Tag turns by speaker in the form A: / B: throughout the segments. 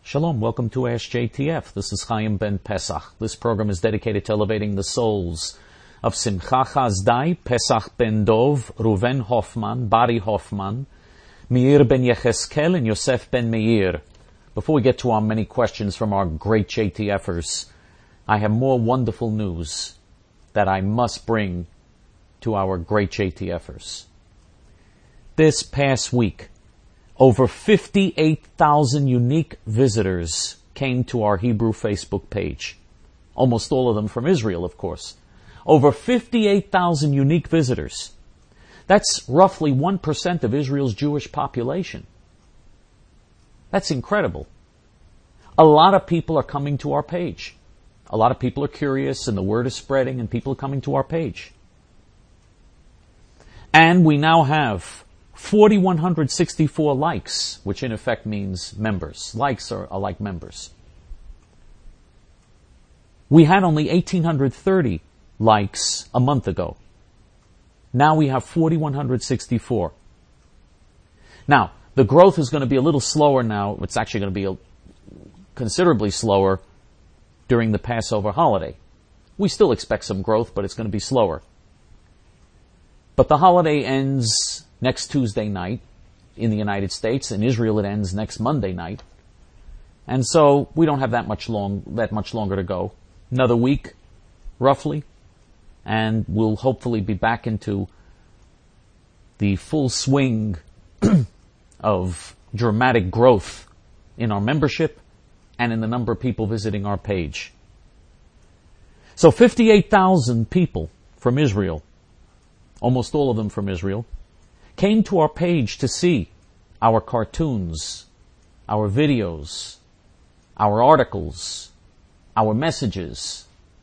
A: Shalom, welcome to Ask JTF. This is Chaim Ben Pesach. This program is dedicated to elevating the souls of Simcha Chazdai, Pesach Ben Dov, Ruven Hoffman, Bari Hoffman, Meir Ben Yecheskel, and Yosef Ben Meir. Before we get to our many questions from our great JTFers, I have more wonderful news that I must bring to our great JTFers. This past week, over 58,000 unique visitors came to our Hebrew Facebook page. Almost all of them from Israel, of course. Over 58,000 unique visitors. That's roughly 1% of Israel's Jewish population. That's incredible. A lot of people are coming to our page. A lot of people are curious and the word is spreading and people are coming to our page. And we now have 4,164 likes, which in effect means members. Likes are like members. We had only 1,830 likes a month ago. Now we have 4,164. Now, the growth is going to be a little slower now. It's actually going to be considerably slower during the Passover holiday. We still expect some growth, but it's going to be slower. But the holiday ends next Tuesday night in the United States. In Israel, it ends next Monday night. And so we don't have that much longer to go. Another week, roughly. And we'll hopefully be back into the full swing of dramatic growth in our membership and in the number of people visiting our page. So 58,000 people from Israel, almost all of them from Israel, came to our page to see our cartoons, our videos, our articles, our messages.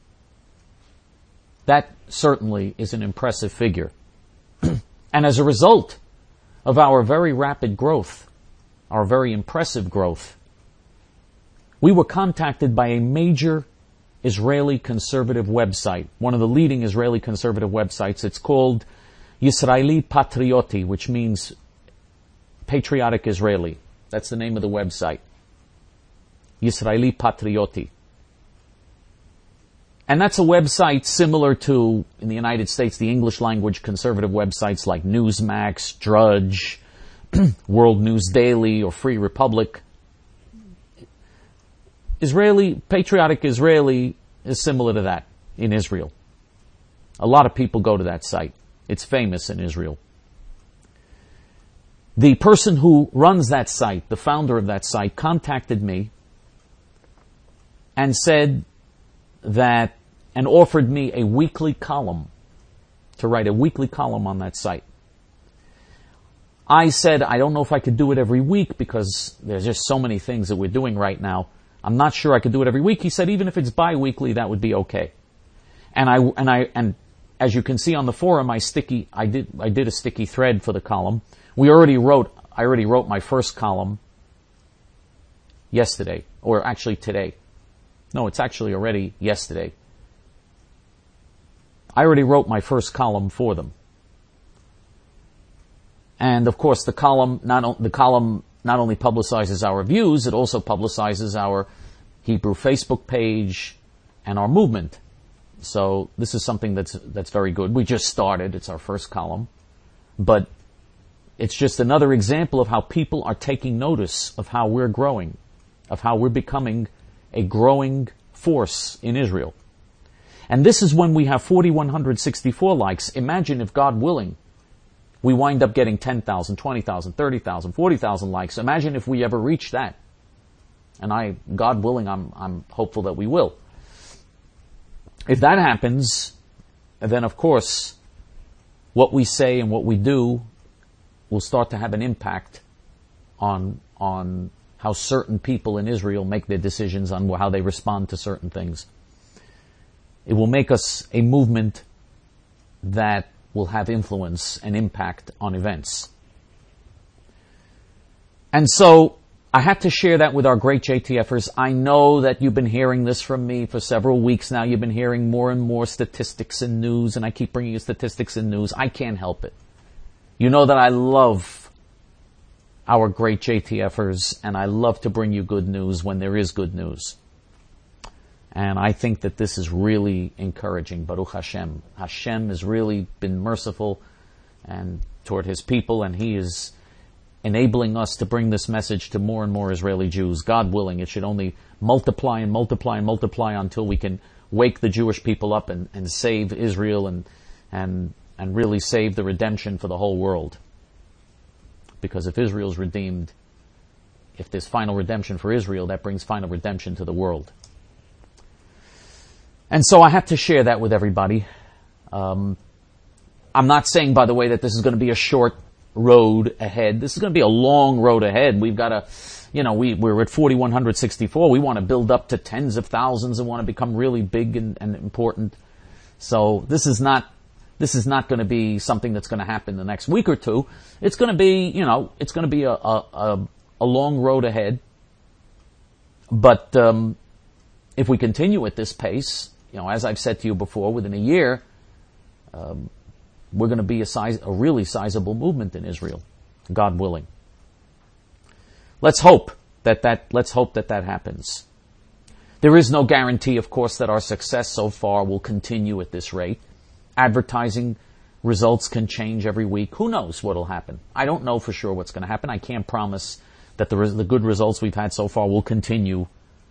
A: That certainly is an impressive figure. And as a result of our very rapid growth, our very impressive growth, we were contacted by a major Israeli conservative website, one of the leading Israeli conservative websites. It's called Yisraeli Patrioti, which means patriotic Israeli. That's the name of the website. Yisraeli Patrioti. And that's a website similar to, in the United States, the English language conservative websites like Newsmax, Drudge, World News Daily, or Free Republic. Patriotic Israeli is similar to that in Israel. A lot of people go to that site. It's famous in Israel. The person who runs that site, the founder of that site, contacted me and said that, and offered me a weekly column, to write a weekly column on that site. I said, I don't know if I could do it every week because there's just so many things that we're doing right now. I'm not sure I could do it every week. He said, even if it's bi-weekly, that would be okay. And as you can see on the forum, I did a sticky thread for the column. I already wrote my first column yesterday, or actually today. No, it's actually already yesterday. I already wrote my first column for them. And of course, the column not only publicizes our views, it also publicizes our Hebrew Facebook page and our movement. So this is something that's very good. We just started. It's our first column. But it's just another example of how people are taking notice of how we're growing, of how we're becoming a growing force in Israel. And this is when we have 4,164 likes. Imagine if, God willing, we wind up getting 10,000, 20,000, 30,000, 40,000 likes. Imagine if we ever reach that. And God willing, I'm hopeful that we will. If that happens, then of course, what we say and what we do will start to have an impact on how certain people in Israel make their decisions, on how they respond to certain things. It will make us a movement that will have influence and impact on events. And so, I had to share that with our great JTFers. I know that you've been hearing this from me for several weeks now. You've been hearing more and more statistics and news, and I keep bringing you statistics and news. I can't help it. You know that I love our great JTFers, and I love to bring you good news when there is good news. And I think that this is really encouraging. Baruch Hashem. Hashem has really been merciful and toward His people, and He is enabling us to bring this message to more and more Israeli Jews. God willing, it should only multiply and multiply and multiply until we can wake the Jewish people up and save Israel and really save the redemption for the whole world. Because if Israel's redeemed, if there's final redemption for Israel, that brings final redemption to the world. And so I have to share that with everybody. I'm not saying, by the way, that this is going to be a short road ahead. This is going to be a long road ahead. We've got to, we're at 4,164. We want to build up to tens of thousands and want to become really big and important. So this is not going to be something that's going to happen the next week or two. It's going to be, it's going to be a long road ahead. But if we continue at this pace, as I've said to you before, within a year, we're going to be a really sizable movement in Israel, God willing. Let's hope that happens. There is no guarantee, of course, that our success so far will continue at this rate. Advertising results can change every week. Who knows what will happen? I don't know for sure what's going to happen. I can't promise that the good results we've had so far will continue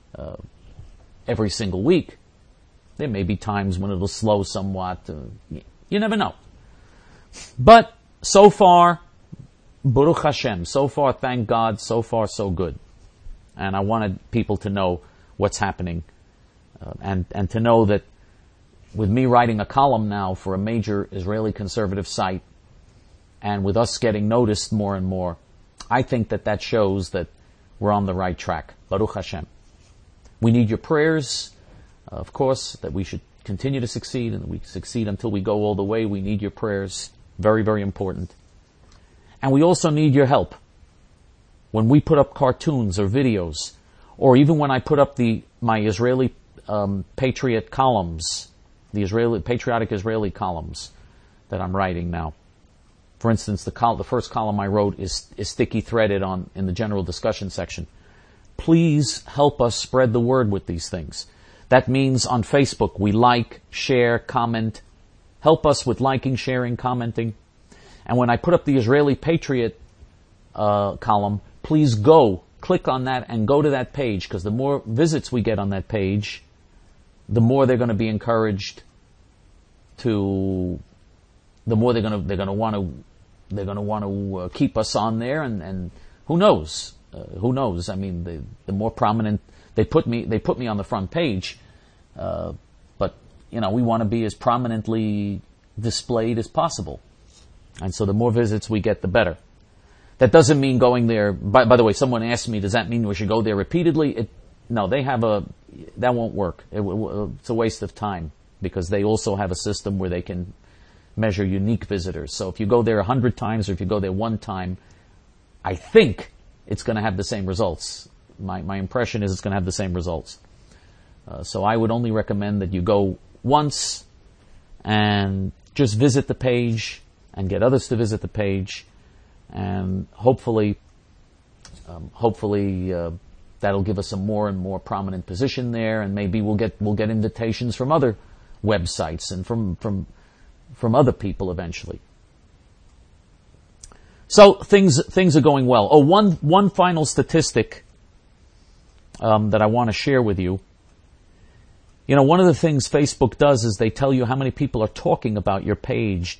A: every single week. There may be times when it'll slow somewhat. You never know. But so far, Baruch Hashem, so far, thank God, so far, so good. And I wanted people to know what's happening and to know that with me writing a column now for a major Israeli conservative site and with us getting noticed more and more, I think that shows that we're on the right track. Baruch Hashem. We need your prayers, of course, that we should continue to succeed and we succeed until we go all the way. We need your prayers. Very, very important. And we also need your help. When we put up cartoons or videos, or even when I put up my Israeli Patriot columns, the patriotic Israeli columns that I'm writing now. For instance, the first column I wrote is sticky threaded in the general discussion section. Please help us spread the word with these things. That means on Facebook we like, share, comment. Help us with liking, sharing, commenting. And when I put up the Israeli Patriot column, please click on that and go to that page, because the more visits we get on that page, the more they're going to be encouraged the more they're going to want to keep us on there, and who knows? I mean, the more prominent they put me on the front page, but we want to be as prominently displayed as possible, and so the more visits we get, the better. That doesn't mean going there. By the way, someone asked me, does that mean we should go there repeatedly? No, that won't work. It's a waste of time, because they also have a system where they can measure unique visitors. So if you go there 100 times or if you go there one time, I think it's going to have the same results. My impression is it's going to have the same results. So I would only recommend that you go once and just visit the page and get others to visit the page, and hopefully that'll give us a more and more prominent position there, and maybe we'll get invitations from other websites and from other people eventually. So things are going well. Oh, one final statistic that I want to share with you. One of the things Facebook does is they tell you how many people are talking about your page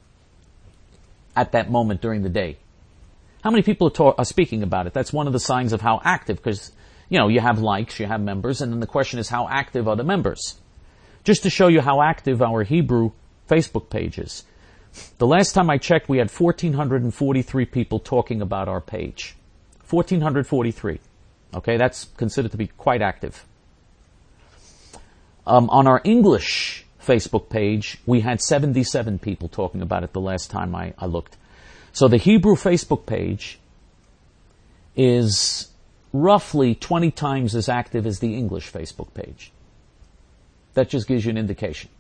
A: at that moment during the day. How many people are speaking about it? That's one of the signs of how active, because, you have likes, you have members, and then the question is, how active are the members? Just to show you how active our Hebrew Facebook page is. The last time I checked, we had 1,443 people talking about our page. 1,443. Okay, that's considered to be quite active. On our English Facebook page, we had 77 people talking about it the last time I looked. So the Hebrew Facebook page is roughly 20 times as active as the English Facebook page. That just gives you an indication.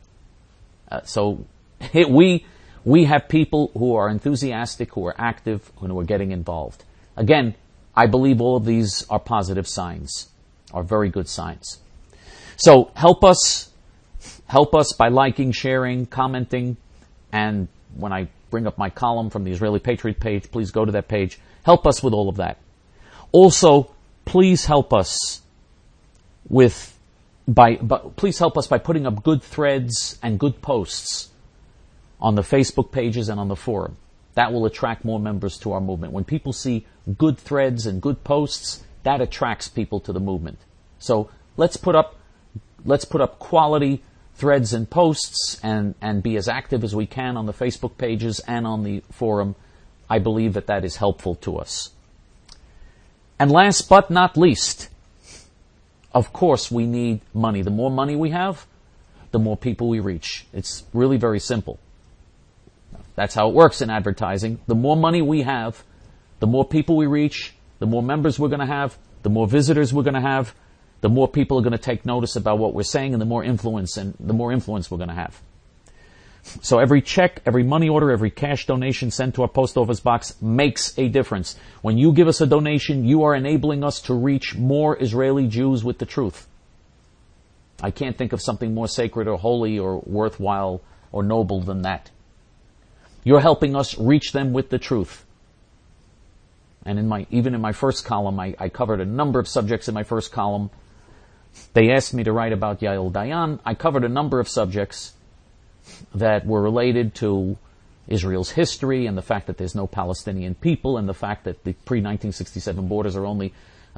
A: We have people who are enthusiastic, who are active, who are getting involved. Again, I believe all of these are positive signs, are very good signs. So help us by liking, sharing, commenting, and when I bring up my column from the Israeli Patriot page, please go to that page. Help us with all of that. Also, please help us by putting up good threads and good posts on the Facebook pages and on the forum. That will attract more members to our movement. When people see good threads and good posts, that attracts people to the movement. So let's put up quality threads and posts and be as active as we can on the Facebook pages and on the forum. I believe that is helpful to us. And last but not least, of course we need money. The more money we have, the more people we reach. It's really very simple. That's how it works in advertising. The more money we have, the more people we reach, the more members we're going to have, the more visitors we're going to have, the more people are going to take notice about what we're saying, and the more influence we're going to have. So every check, every money order, every cash donation sent to our post office box makes a difference. When you give us a donation, you are enabling us to reach more Israeli Jews with the truth. I can't think of something more sacred or holy or worthwhile or noble than that. You're helping us reach them with the truth. And even in my first column, I covered a number of subjects in my first column. They asked me to write about Yael Dayan. I covered a number of subjects that were related to Israel's history and the fact that there's no Palestinian people and the fact that the pre-1967 borders are only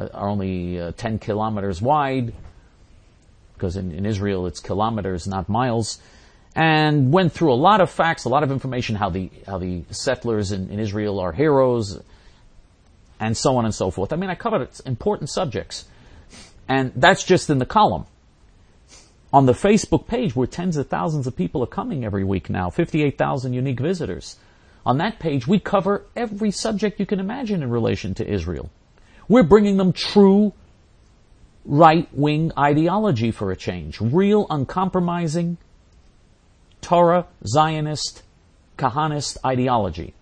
A: 10 kilometers wide, because in Israel it's kilometers, not miles. And went through a lot of facts, a lot of information, how the settlers in Israel are heroes, and so on and so forth. I mean, I covered important subjects. And that's just in the column. On the Facebook page, where tens of thousands of people are coming every week now, 58,000 unique visitors. On that page, we cover every subject you can imagine in relation to Israel. We're bringing them true right-wing ideology for a change. Real, uncompromising, Torah, Zionist, Kahanist ideology.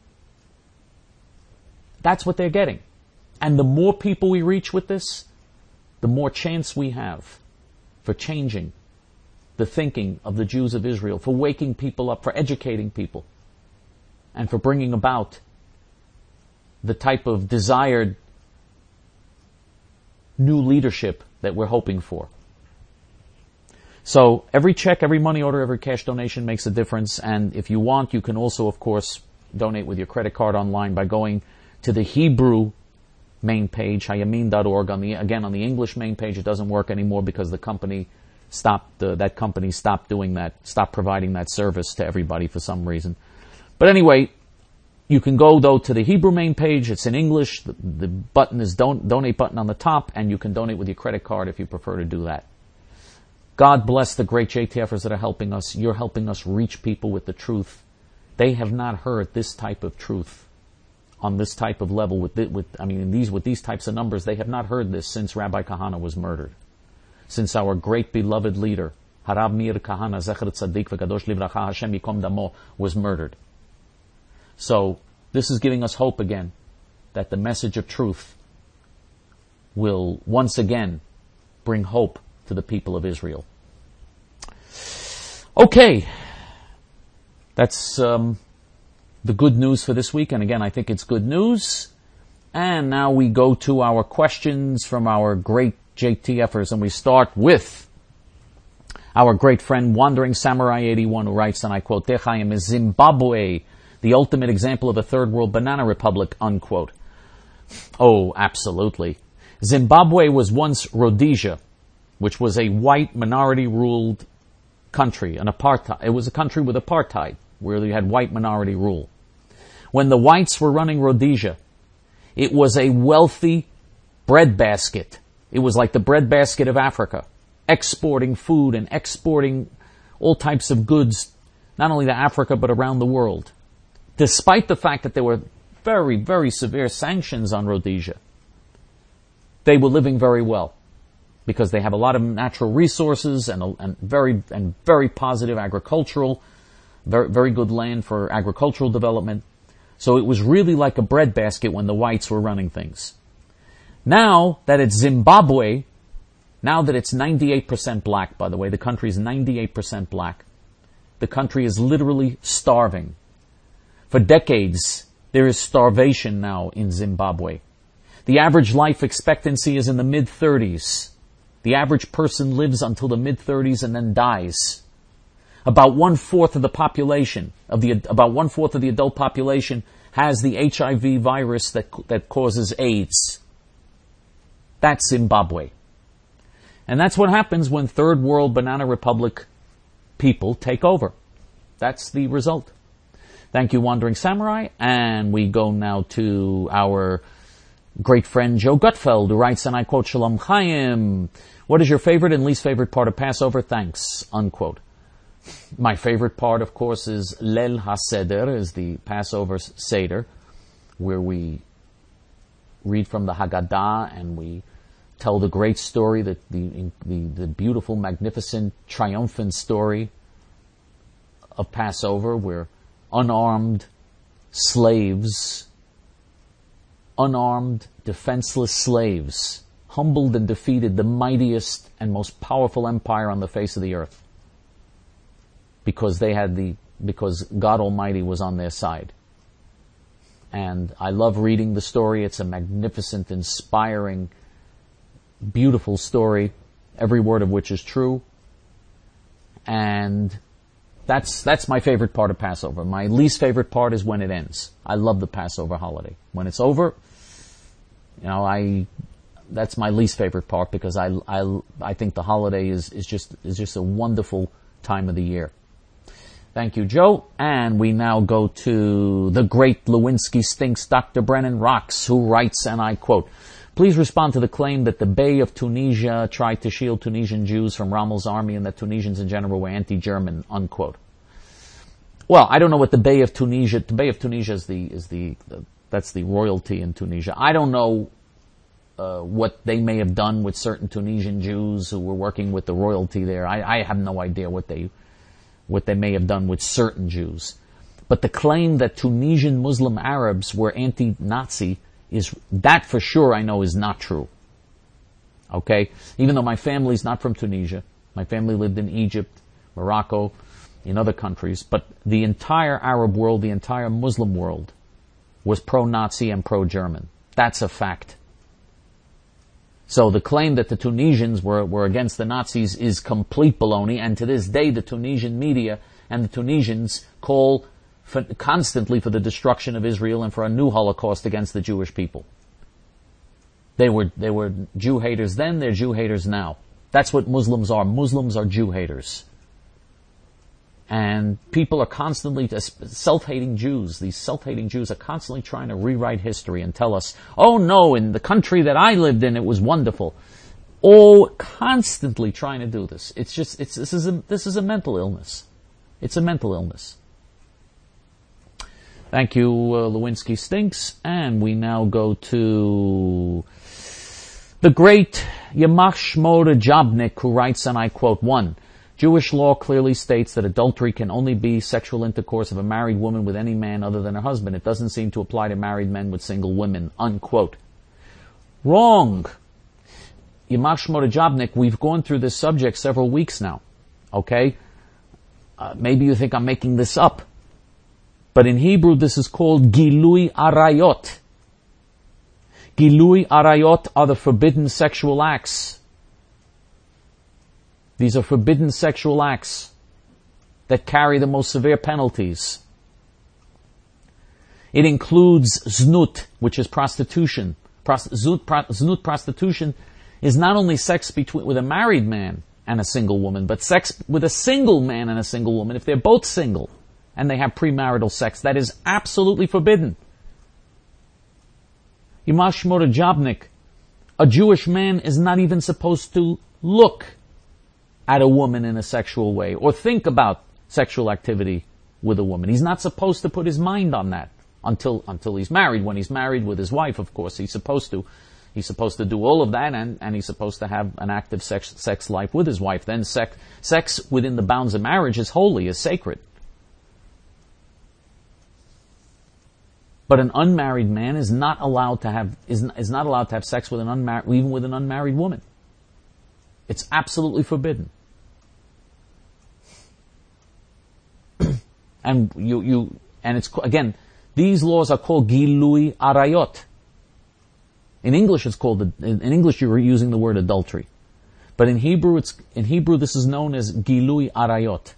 A: That's what they're getting. And the more people we reach with this, the more chance we have for changing the thinking of the Jews of Israel, for waking people up, for educating people, and for bringing about the type of desired new leadership that we're hoping for. So every check, every money order, every cash donation makes a difference. And if you want, you can also, of course, donate with your credit card online by going to the Hebrew main page, hayamin.org. On the English main page, it doesn't work anymore because the company stopped doing that, stopped providing that service to everybody for some reason. But anyway, you can go though to the Hebrew main page. It's in English. The button is donate button on the top, and you can donate with your credit card if you prefer to do that. God bless the great JTFers that are helping us. You're helping us reach people with the truth. They have not heard this type of truth on this type of level with these types of numbers. They have not heard this since Rabbi Kahana was murdered, since our great beloved leader Harab Meir Kahana Zecher Tzadik V'Kadosh Livracha Hashem Yikom Damo was murdered. So this is giving us hope again that the message of truth will once again bring hope to the people of Israel. Okay, that's the good news for this week, and again, I think it's good news. And now we go to our questions from our great JTFers, and we start with our great friend Wandering Samurai 81, who writes, and I quote, Techayim, is Zimbabwe the ultimate example of a third world banana republic, unquote. Oh, absolutely. Zimbabwe was once Rhodesia, which was a white minority-ruled country, an apartheid. It was a country with apartheid, where you had white minority rule. When the whites were running Rhodesia, it was a wealthy breadbasket. It was like the breadbasket of Africa, exporting food and exporting all types of goods, not only to Africa, but around the world. Despite the fact that there were very, very severe sanctions on Rhodesia, they were living very well, because they have a lot of natural resources and very positive agricultural, very good land for agricultural development. So it was really like a breadbasket when the whites were running things. Now that it's Zimbabwe, now that it's 98% black, by the way, the country is 98% black. The country is literally starving. For decades, there is starvation now in Zimbabwe. The average life expectancy is in the mid-30s. The average person lives until the mid-30s and then dies. About one-fourth of the population, about one-fourth of the adult population has the HIV virus that causes AIDS. That's Zimbabwe. And that's what happens when third world banana republic people take over. That's the result. Thank you, Wandering Samurai. And we go now to our great friend Joe Gutfeld, who writes, and I quote, Shalom Chaim, what is your favorite and least favorite part of Passover? Thanks, unquote. My favorite part, of course, is Leil HaSeder, is the Passover Seder, where we read from the Haggadah and we tell the great story, the beautiful, magnificent, triumphant story of Passover, where unarmed slaves, unarmed, defenseless slaves, humbled and defeated the mightiest and most powerful empire on the face of the earth, because because God Almighty was on their side. And I love reading the story. It's a magnificent, inspiring, beautiful story, every word of which is true. And that's my favorite part of Passover. My least favorite part is when it ends. I love the Passover holiday. When it's over, that's my least favorite part, because I think the holiday is just a wonderful time of the year. Thank you, Joe. And we now go to the great Lewinsky Stinks, Dr. Brennan Rocks, who writes, and I quote, please respond to the claim that the Bey of Tunisia tried to shield Tunisian Jews from Rommel's army and that Tunisians in general were anti-German, unquote. Well, I don't know what the Bey of Tunisia is that's the royalty in Tunisia. I don't know what they may have done with certain Tunisian Jews who were working with the royalty there. I have no idea what they may have done with certain Jews. But the claim that Tunisian Muslim Arabs were anti-Nazi, that for sure I know is not true. Okay? Even though my family's not from Tunisia. My family lived in Egypt, Morocco, in other countries. But the entire Arab world, the entire Muslim world, was pro-Nazi and pro-German. That's a fact. So the claim that the Tunisians were against the Nazis is complete baloney, and to this day the Tunisian media and the Tunisians call constantly for the destruction of Israel and for a new Holocaust against the Jewish people. They were Jew haters then, they're Jew haters now. That's what Muslims are. Muslims are Jew haters. And people are constantly, self-hating Jews, these self-hating Jews are constantly trying to rewrite history and tell us, oh no, in the country that I lived in, it was wonderful. Oh, constantly trying to do this. This is a mental illness. It's a mental illness. Thank you, Lewinsky Stinks. And we now go to the great Yamach Shmor Jabnik, who writes, and I quote, 1. Jewish law clearly states that adultery can only be sexual intercourse of a married woman with any man other than her husband. It doesn't seem to apply to married men with single women, unquote. Wrong. Yamach Shmor Jabnik, we've gone through this subject several weeks now. Okay? Maybe you think I'm making this up. But in Hebrew, this is called Gilui Arayot. Gilui Arayot are the forbidden sexual acts. These are forbidden sexual acts that carry the most severe penalties. It includes znut, which is prostitution. Znut, prostitution, is not only sex with a married man and a single woman, but sex with a single man and a single woman if they're both single and they have premarital sex. That is absolutely forbidden. Yamach Shmor Jabnik, a Jewish man is not even supposed to look at a woman in a sexual way or think about sexual activity with a woman. He's not supposed to put his mind on that until he's married. When he's married with his wife, of course, he's supposed to do all of that, and he's supposed to have an active sex life with his wife. Then sex within the bounds of marriage is holy, is sacred. But an unmarried man is not allowed to have is not allowed to have sex with even with an unmarried woman. It's absolutely forbidden. And it's again, these laws are called Gilui Arayot. In English, in English you're using the word adultery, but in Hebrew this is known as Gilui Arayot.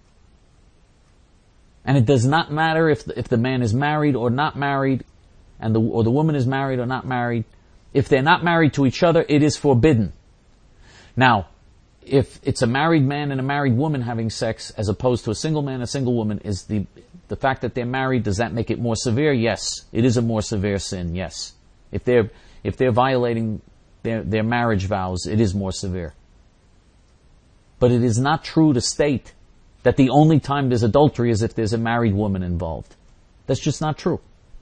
A: And it does not matter if the man is married or not married, or the woman is married or not married. If they're not married to each other, it is forbidden. Now, if it's a married man and a married woman having sex, as opposed to a single man and a single woman, is the fact that they're married, does that make it more severe? Yes, it is a more severe sin. Yes, if they're violating their marriage vows, it is more severe. But it is not true to state that the only time there's adultery is if there's a married woman involved. That's just not true.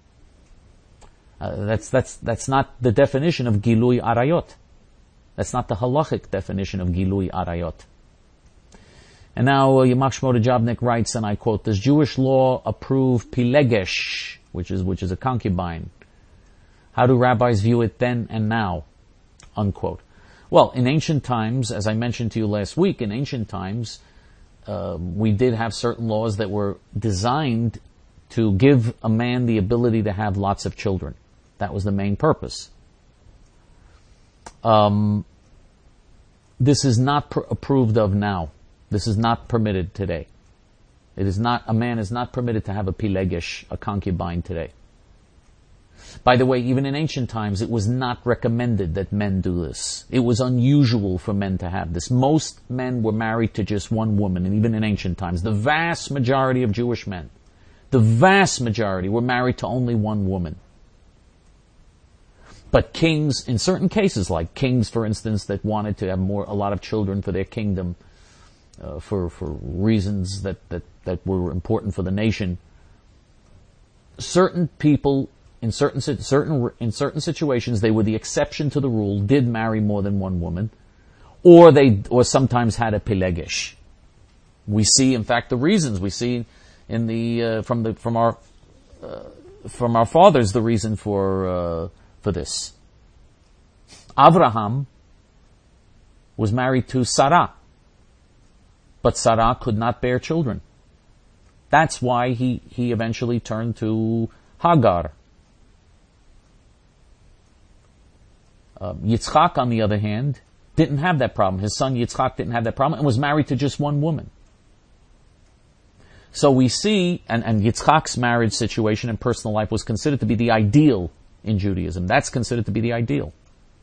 A: That's not the definition of Gilui Arayot. That's not the halachic definition of Gilui Arayot. And now Yamach Shmota Jabnik writes, and I quote, "Does Jewish law approve pilegesh, which is a concubine? How do rabbis view it then and now?" Unquote. Well, in ancient times, as I mentioned to you last week, in ancient times, we did have certain laws that were designed to give a man the ability to have lots of children. That was the main purpose. This is not approved of now. This is not permitted today. A man is not permitted to have a pilegesh, a concubine today. By the way, even in ancient times, it was not recommended that men do this. It was unusual for men to have this. Most men were married to just one woman, and even in ancient times, the vast majority of Jewish men, the vast majority were married to only one woman. But kings, in certain cases, like kings, for instance, that wanted to have a lot of children for their kingdom, for reasons that were important for the nation, certain people, in certain situations, they were the exception to the rule, did marry more than one woman, or sometimes had a pilegesh. We see, in fact, the reasons we see in from our fathers, the reason for this. Avraham was married to Sarah, but Sarah could not bear children. That's why he eventually turned to Hagar. Yitzchak, on the other hand, didn't have that problem. His son Yitzchak didn't have that problem and was married to just one woman. So we see, and Yitzchak's marriage situation and personal life was considered to be the ideal in Judaism. That's considered to be the ideal.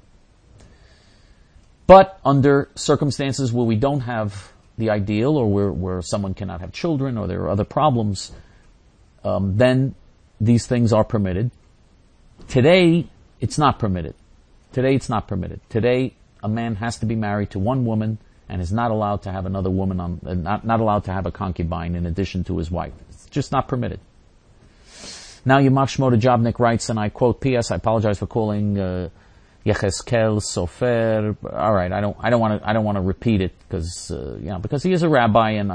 A: But under circumstances where we don't have the ideal, or where someone cannot have children, or there are other problems, then these things are permitted. Today, it's not permitted. Today, a man has to be married to one woman and is not allowed to have another woman not allowed to have a concubine in addition to his wife. It's just not permitted. Now Yamach Shmota Jabnik writes, and I quote, "P.S. I apologize for calling Yechezkel Sofer." All right, I don't want to repeat it because he is a rabbi, and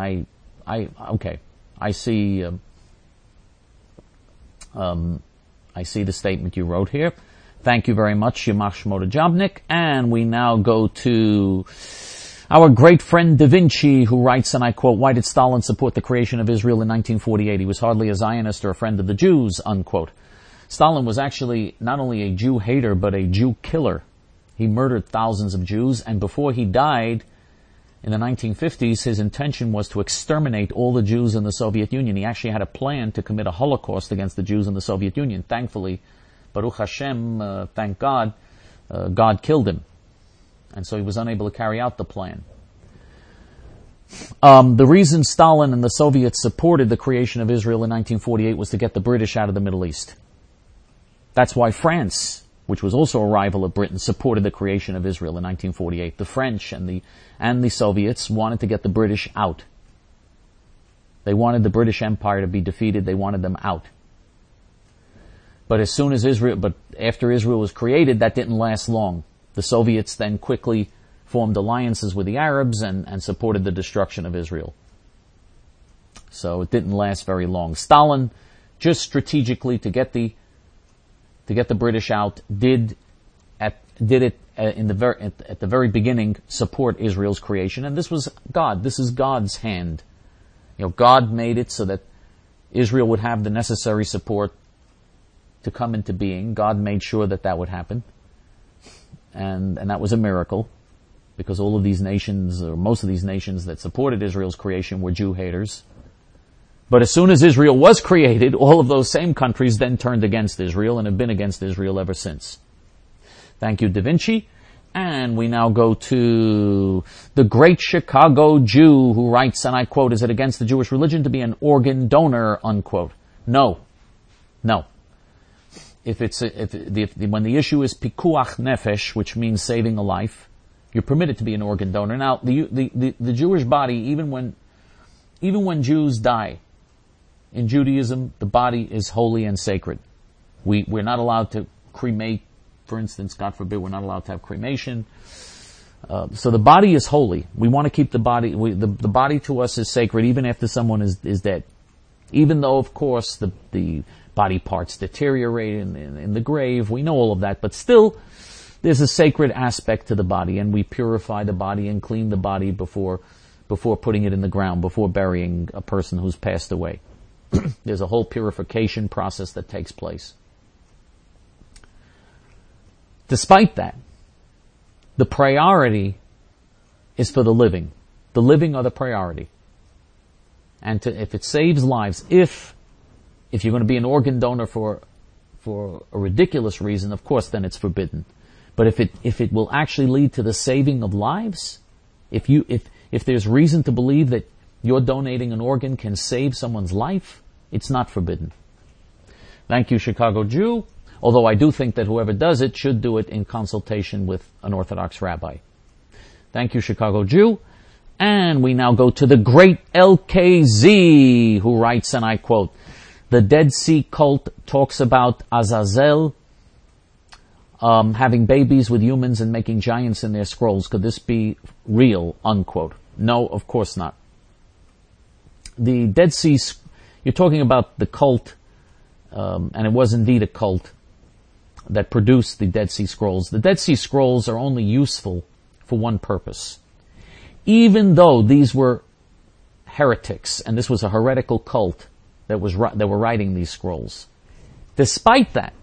A: I see the statement you wrote here. Thank you very much, Yamach Shmota Jabnik, and we now go to our great friend Da Vinci, who writes, and I quote, "Why did Stalin support the creation of Israel in 1948? He was hardly a Zionist or a friend of the Jews," unquote. Stalin was actually not only a Jew hater, but a Jew killer. He murdered thousands of Jews, and before he died in the 1950s, his intention was to exterminate all the Jews in the Soviet Union. He actually had a plan to commit a Holocaust against the Jews in the Soviet Union. Thankfully, Baruch Hashem, thank God, God killed him. And so he was unable to carry out the plan. The reason Stalin and the Soviets supported the creation of Israel in 1948 was to get the British out of the Middle East. That's why France, which was also a rival of Britain, supported the creation of Israel in 1948. The French and the Soviets wanted to get the British out. They wanted the British Empire to be defeated. They wanted them out. But after Israel was created, that didn't last long. The Soviets then quickly formed alliances with the Arabs and supported the destruction of Israel. So it didn't last very long. Stalin, just strategically to get the to get the British out, did it at the very beginning support Israel's creation, and this was God. This is God's hand. God made it so that Israel would have the necessary support to come into being. God made sure that would happen, and that was a miracle, because all of these nations, or most of these nations that supported Israel's creation, were Jew haters. But as soon as Israel was created, all of those same countries then turned against Israel and have been against Israel ever since. Thank you, Da Vinci. And we now go to the great Chicago Jew, who writes, and I quote, "Is it against the Jewish religion to be an organ donor?" unquote. No. When the issue is pikuach nefesh, which means saving a life, you're permitted to be an organ donor. Now, the Jewish body, even when Jews die, in Judaism, the body is holy and sacred. We're not allowed to cremate, for instance, God forbid, we're not allowed to have cremation. So the body is holy. We want to keep the body, the body to us is sacred even after someone is dead. Even though, of course, the body parts deteriorate in the grave, we know all of that, but still, there's a sacred aspect to the body, and we purify the body and clean the body before putting it in the ground, before burying a person who's passed away. There's a whole purification process that takes place. Despite that, the priority is for the living. The living are the priority. And if it saves lives, if you're going to be an organ donor for a ridiculous reason, of course, then it's forbidden. But if it will actually lead to the saving of lives, if there's reason to believe that you're donating an organ can save someone's life, it's not forbidden. Thank you, Chicago Jew. Although I do think that whoever does it should do it in consultation with an Orthodox rabbi. Thank you, Chicago Jew. And we now go to the great LKZ, who writes, and I quote, "The Dead Sea cult talks about Azazel having babies with humans and making giants in their scrolls. Could this be real?" unquote. No, of course not. The Dead Sea, you're talking about the cult, and it was indeed a cult that produced the Dead Sea Scrolls. The Dead Sea Scrolls are only useful for one purpose. Even though these were heretics, and this was a heretical cult that were writing these scrolls, despite that,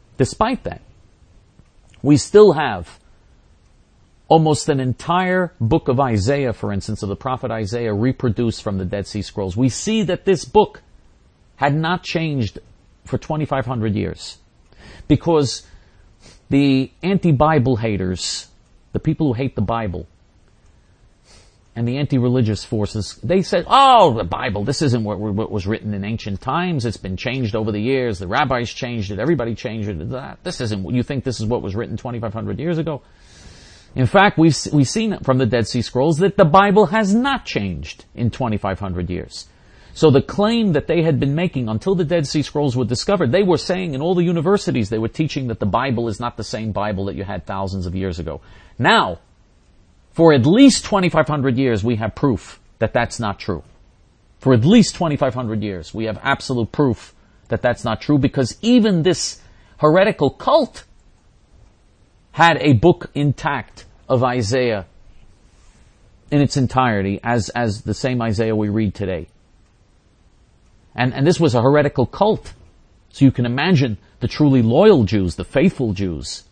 A: we still have almost an entire book of Isaiah, for instance, of the prophet Isaiah, reproduced from the Dead Sea Scrolls. We see that this book had not changed for 2,500 years. Because the anti-Bible haters, the people who hate the Bible, and the anti-religious forces, they said, "Oh, the Bible, this isn't what was written in ancient times. It's been changed over the years. The rabbis changed it. Everybody changed it. This isn't, you think this is what was written 2,500 years ago?" In fact, we've seen from the Dead Sea Scrolls that the Bible has not changed in 2,500 years. So the claim that they had been making until the Dead Sea Scrolls were discovered, they were saying in all the universities, they were teaching that the Bible is not the same Bible that you had thousands of years ago. Now, for at least 2,500 years, we have proof that that's not true. For at least 2,500 years, we have absolute proof that that's not true, because even this heretical cult had a book intact of Isaiah in its entirety, as the same Isaiah we read today. And this was a heretical cult. So you can imagine the truly loyal Jews, the faithful Jews.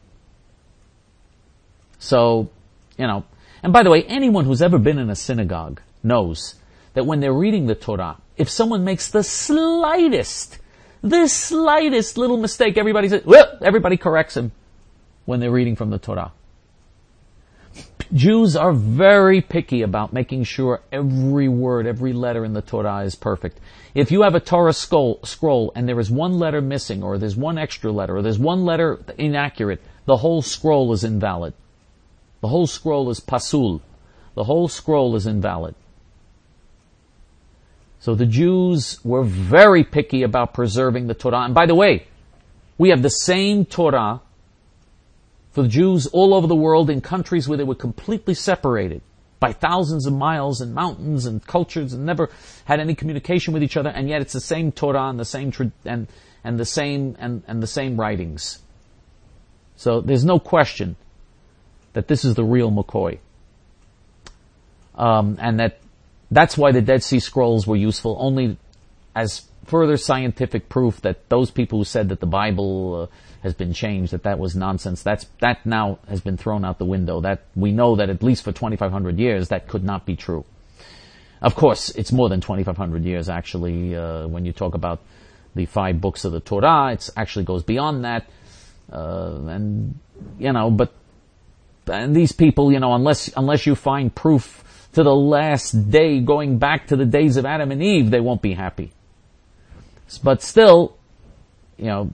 A: So, and by the way, anyone who's ever been in a synagogue knows that when they're reading the Torah, if someone makes the slightest little mistake, everybody says, well, everybody corrects him when they're reading from the Torah. Jews are very picky about making sure every word, every letter in the Torah is perfect. If you have a Torah scroll and there is one letter missing, or there's one extra letter, or there's one letter inaccurate, the whole scroll is invalid. The whole scroll is pasul. The whole scroll is invalid. So the Jews were very picky about preserving the Torah. And by the way, we have the same Torah for the Jews all over the world in countries where they were completely separated. by thousands of miles and mountains and cultures and never had any communication with each other, and yet it's the same Torah and the same and the same writings. So there's no question that this is the real McCoy. And that's why the Dead Sea Scrolls were useful only as further scientific proof that those people who said that the Bible has been changed, that was nonsense. That now has been thrown out the window. That we know that at least for 2,500 years that could not be true. Of course, it's more than 2,500 years actually. When you talk about the 5 books of the Torah, it actually goes beyond that. And these people, unless you find proof to the last day going back to the days of Adam and Eve, they won't be happy. But still, it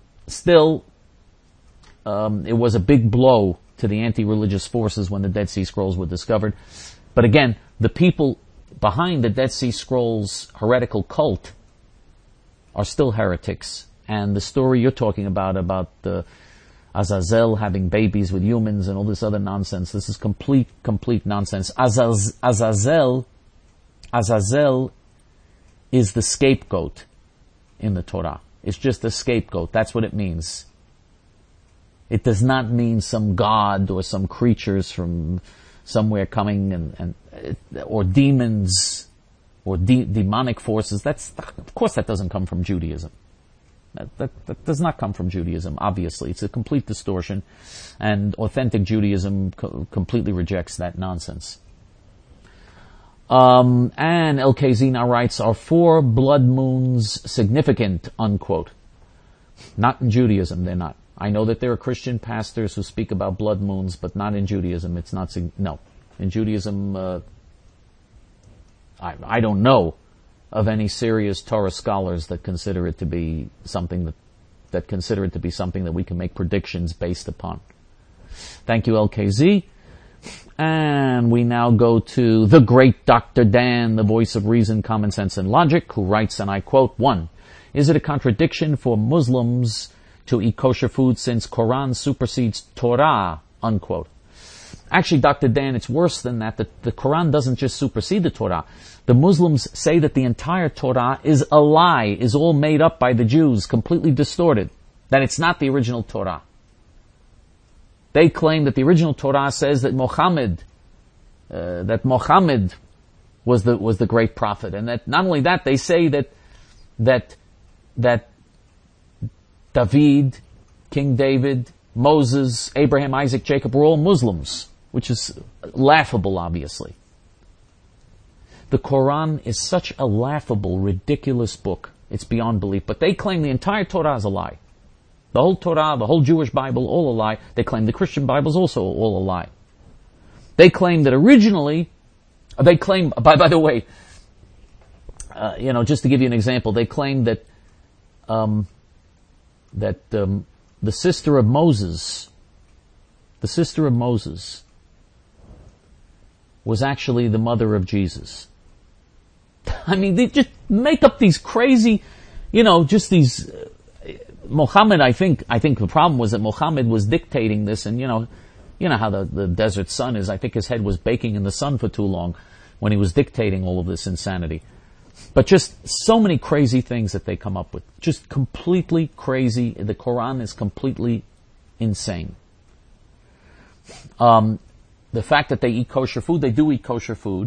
A: was a big blow to the anti-religious forces when the Dead Sea Scrolls were discovered. But again, the people behind the Dead Sea Scrolls heretical cult are still heretics. And the story you're talking about the Azazel having babies with humans and all this other nonsense, this is complete nonsense. Azazel is the scapegoat in the Torah. It's just a scapegoat. That's what it means. It does not mean some god or some creatures from somewhere coming or demons or demonic forces. Of course that doesn't come from Judaism. That does not come from Judaism, obviously. It's a complete distortion, and authentic Judaism completely rejects that nonsense. And LKZ now writes, are 4 blood moons significant, unquote? Not in Judaism, they're not. I know that there are Christian pastors who speak about blood moons, but not in Judaism. It's not, no. In Judaism, I don't know of any serious Torah scholars that consider it to be something that consider it to be something that we can make predictions based upon. Thank you, LKZ. And we now go to the great Dr. Dan, the voice of reason, common sense, and logic, who writes, and I quote, 1. Is it a contradiction for Muslims to eat kosher food since Quran supersedes Torah, unquote? Actually, Dr. Dan, it's worse than that. The Quran doesn't just supersede the Torah. The Muslims say that the entire Torah is a lie, is all made up by the Jews, completely distorted, that it's not the original Torah. They claim that the original Torah says that Muhammad was the great prophet, and that not only that, they say that David, King David, Moses, Abraham, Isaac, Jacob were all Muslims, which is laughable, obviously. The Quran is such a laughable, ridiculous book. It's beyond belief. But they claim the entire Torah is a lie. The whole Torah, the whole Jewish Bible, all a lie. They claim the Christian Bible is also all a lie. They claim that originally, by the way, just to give you an example, they claim that the sister of Moses was actually the mother of Jesus. I mean, they just make up these crazy, just these. Muhammad, I think the problem was that Muhammad was dictating this, and you know how the desert sun is. I think his head was baking in the sun for too long when he was dictating all of this insanity. But just so many crazy things that they come up with. Just completely crazy. The Quran is completely insane. The fact that they eat kosher food, they do eat kosher food,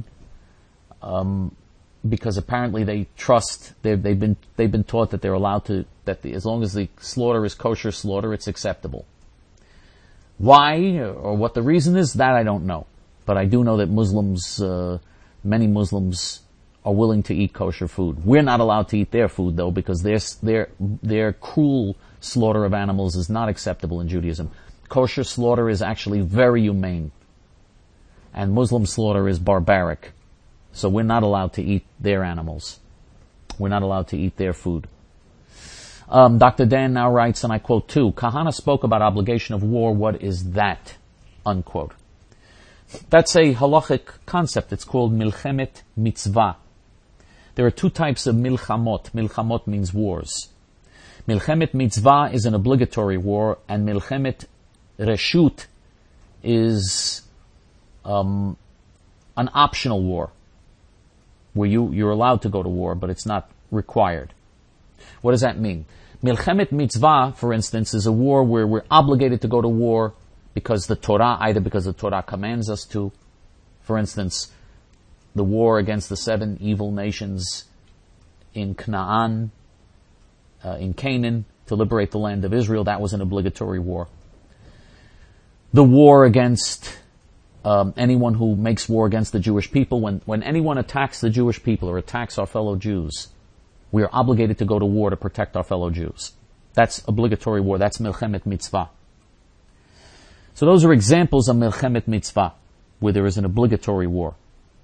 A: because apparently they trust, they've been taught that they're allowed to, as long as the slaughter is kosher slaughter, it's acceptable. Why, or what the reason is, that I don't know. But I do know that Muslims, many Muslims are willing to eat kosher food. We're not allowed to eat their food though, because their cruel slaughter of animals is not acceptable in Judaism. Kosher slaughter is actually very humane. And Muslim slaughter is barbaric. So we're not allowed to eat their animals. We're not allowed to eat their food. Dr. Dan now writes, and I quote 2, Kahana spoke about obligation of war. What is that? Unquote. That's a halachic concept. It's called milchemet mitzvah. There are 2 types of milchamot. Milchamot means wars. Milchemet mitzvah is an obligatory war, and milchemet reshut is an optional war, where you're allowed to go to war, but it's not required. What does that mean? Milchemet mitzvah, for instance, is a war where we're obligated to go to war because the Torah, either because the Torah commands us to. For instance, the war against the 7 evil nations in Canaan, in Canaan, to liberate the land of Israel, that was an obligatory war. The war against anyone who makes war against the Jewish people, when anyone attacks the Jewish people or attacks our fellow Jews, we are obligated to go to war to protect our fellow Jews. That's obligatory war. That's Milchemet Mitzvah. So those are examples of Milchemet Mitzvah, where there is an obligatory war.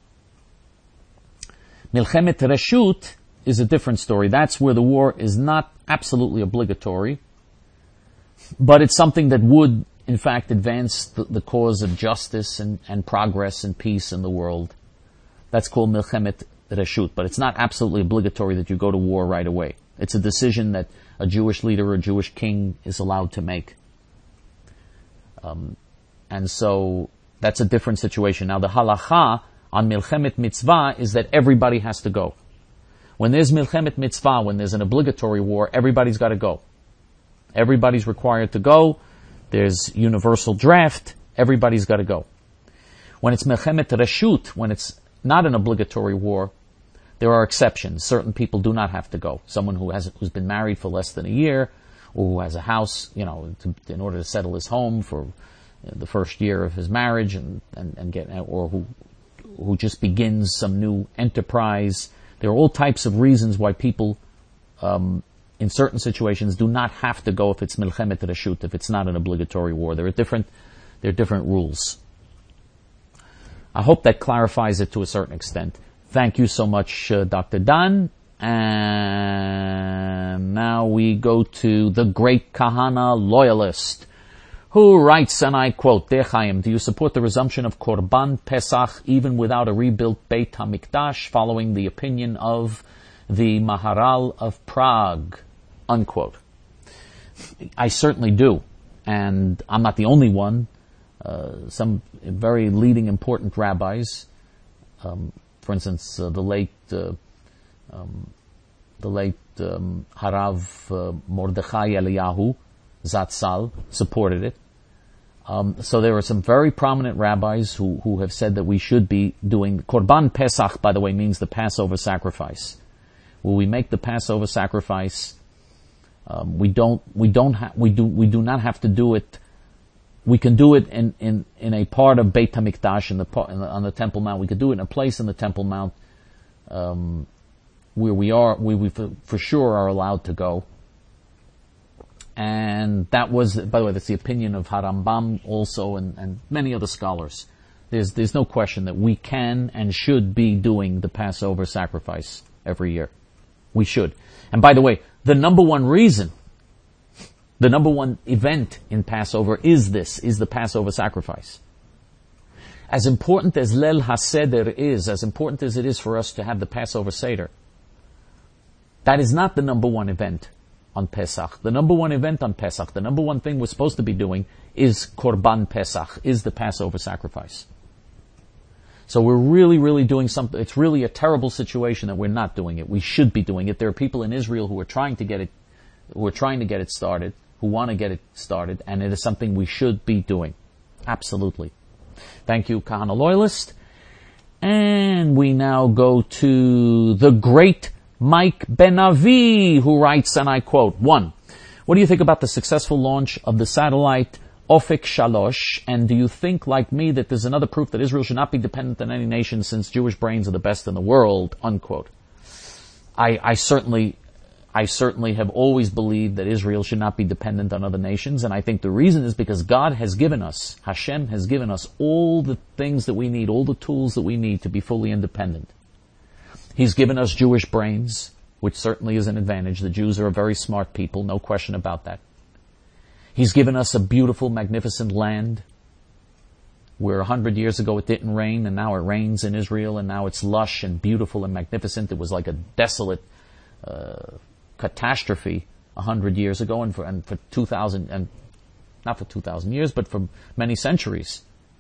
A: Milchemet Reshut is a different story. That's where the war is not absolutely obligatory, but it's something that would, in fact, advance the cause of justice and progress and peace in the world. That's called Milchemet Reshut, but it's not absolutely obligatory that you go to war right away. It's a decision that a Jewish leader or a Jewish king is allowed to make. And so that's a different situation. Now the halacha on Milchemet Mitzvah is that everybody has to go. When there's Milchemet Mitzvah, when there's an obligatory war, everybody's got to go. Everybody's required to go. There's universal draft. Everybody's got to go. When it's Milchemet Reshut, when it's not an obligatory war, there are exceptions. Certain people do not have to go. Someone who's been married for less than a year, or who has a house, in order to settle his home for the first year of his marriage, or who just begins some new enterprise. There are all types of reasons why people, in certain situations, do not have to go if it's Milchemet Reshut, if it's not an obligatory war. There are different rules. I hope that clarifies it to a certain extent. Thank you so much, Dr. Dan. And now we go to the great Kahana loyalist, who writes, and I quote, Dei Chaim, do you support the resumption of Korban Pesach even without a rebuilt Beit HaMikdash, following the opinion of the Maharal of Prague? Unquote. I certainly do. And I'm not the only one. Some very leading, important rabbis, for instance, the late Harav Mordechai Eliyahu Zatzal supported it. So there are some very prominent rabbis who have said that we should be doing Korban Pesach. By the way, means the Passover sacrifice. Will we make the Passover sacrifice? We do not have to do it. We can do it in a part of Beit HaMikdash, on the Temple Mount. We could do it in a place in the Temple Mount where we for sure are allowed to go. And that was, by the way, that's the opinion of Harambam also, and many other scholars. There's no question that we can and should be doing the Passover sacrifice every year. We should. And by the way, the number one reason, the number one event in Passover is the Passover sacrifice. As important as Leil HaSeder is, as important as it is for us to have the Passover Seder, that is not the number one event on Pesach. The number one event on Pesach, the number one thing we're supposed to be doing is Korban Pesach, is the Passover sacrifice. So we're really, really doing something. It's really a terrible situation that we're not doing it. We should be doing it. There are people in Israel who are trying to get it started, who want to get it started, and it is something we should be doing. Absolutely. Thank you, Kahana Loyalist. And we now go to the great Mike Ben-Avi, who writes, and I quote, 1. What do you think about the successful launch of the satellite Ofek Shalosh, and do you think, like me, that there's another proof that Israel should not be dependent on any nation since Jewish brains are the best in the world? Unquote. I certainly have always believed that Israel should not be dependent on other nations, and I think the reason is because God has given us, Hashem has given us all the things that we need, all the tools that we need to be fully independent. He's given us Jewish brains, which certainly is an advantage. The Jews are a very smart people, no question about that. He's given us a beautiful, magnificent land where 100 years ago it didn't rain, and now it rains in Israel, and now it's lush and beautiful and magnificent. It was like a desolate catastrophe 100 years ago, and for 2,000, and not for 2,000 years, but for many centuries.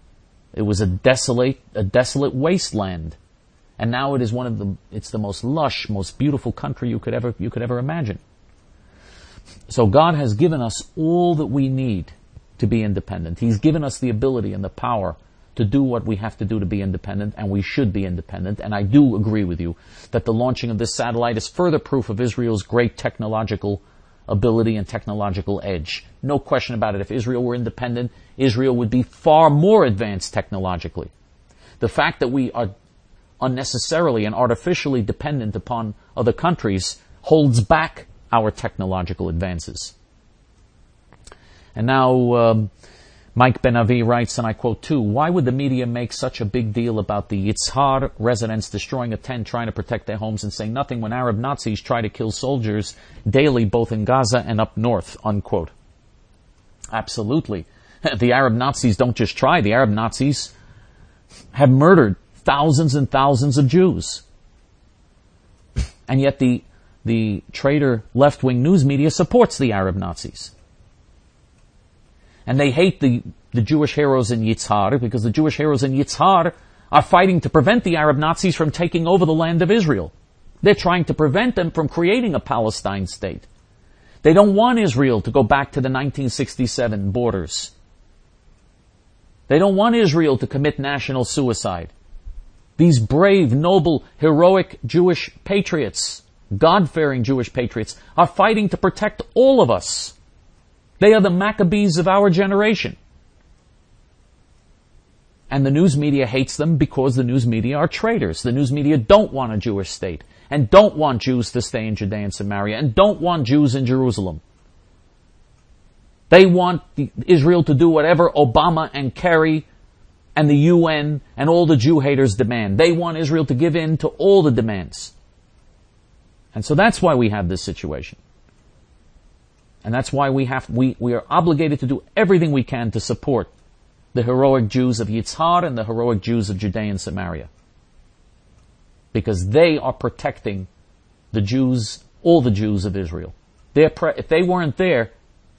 A: It was a desolate wasteland. And now it is it's the most lush, most beautiful country you could ever imagine. So God has given us all that we need to be independent. He's given us the ability and the power to do what we have to do to be independent, and we should be independent. And I do agree with you that the launching of this satellite is further proof of Israel's great technological ability and technological edge. No question about it. If Israel were independent, Israel would be far more advanced technologically. The fact that we are unnecessarily and artificially dependent upon other countries holds back our technological advances. And now, Mike Ben-Avi writes, and I quote too, why would the media make such a big deal about the Yitzhar residents destroying a tent trying to protect their homes and saying nothing when Arab Nazis try to kill soldiers daily both in Gaza and up north, unquote. Absolutely. The Arab Nazis don't just try. The Arab Nazis have murdered thousands and thousands of Jews. And yet the traitor left-wing news media supports the Arab Nazis. And they hate the Jewish heroes in Yitzhar because the Jewish heroes in Yitzhar are fighting to prevent the Arab Nazis from taking over the land of Israel. They're trying to prevent them from creating a Palestine state. They don't want Israel to go back to the 1967 borders. They don't want Israel to commit national suicide. These brave, noble, heroic Jewish patriots, God-fearing Jewish patriots, are fighting to protect all of us. They are the Maccabees of our generation. And the news media hates them because the news media are traitors. The news media don't want a Jewish state, and don't want Jews to stay in Judea and Samaria, and don't want Jews in Jerusalem. They want Israel to do whatever Obama and Kerry and the UN and all the Jew haters demand. They want Israel to give in to all the demands. And so that's why we have this situation. And that's why we are obligated to do everything we can to support the heroic Jews of Yitzhar and the heroic Jews of Judea and Samaria. Because they are protecting the Jews, all the Jews of Israel. If they weren't there,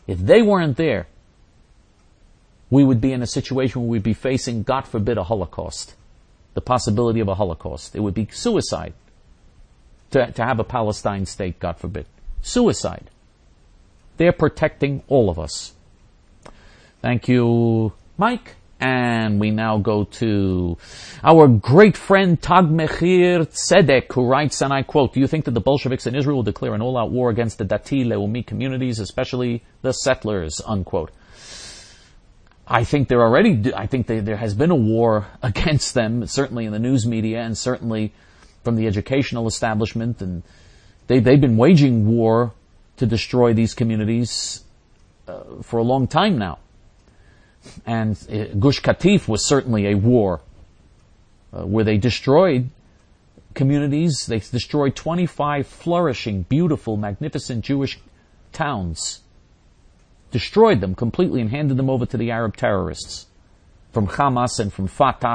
A: we would be in a situation where we'd be facing, God forbid, a Holocaust. The possibility of a Holocaust. It would be suicide to have a Palestine state, God forbid. Suicide. They're protecting all of us. Thank you, Mike. And we now go to our great friend Tag Mechir Tzedek, who writes, and I quote, do you think that the Bolsheviks in Israel will declare an all-out war against the Dati Leumi communities, especially the settlers, unquote? I think there has been a war against them, certainly in the news media and certainly from the educational establishment, and they've been waging war to destroy these communities for a long time now. And Gush Katif was certainly a war where they destroyed communities. They destroyed 25 flourishing, beautiful, magnificent Jewish towns. Destroyed them completely and handed them over to the Arab terrorists from Hamas and from Fatah.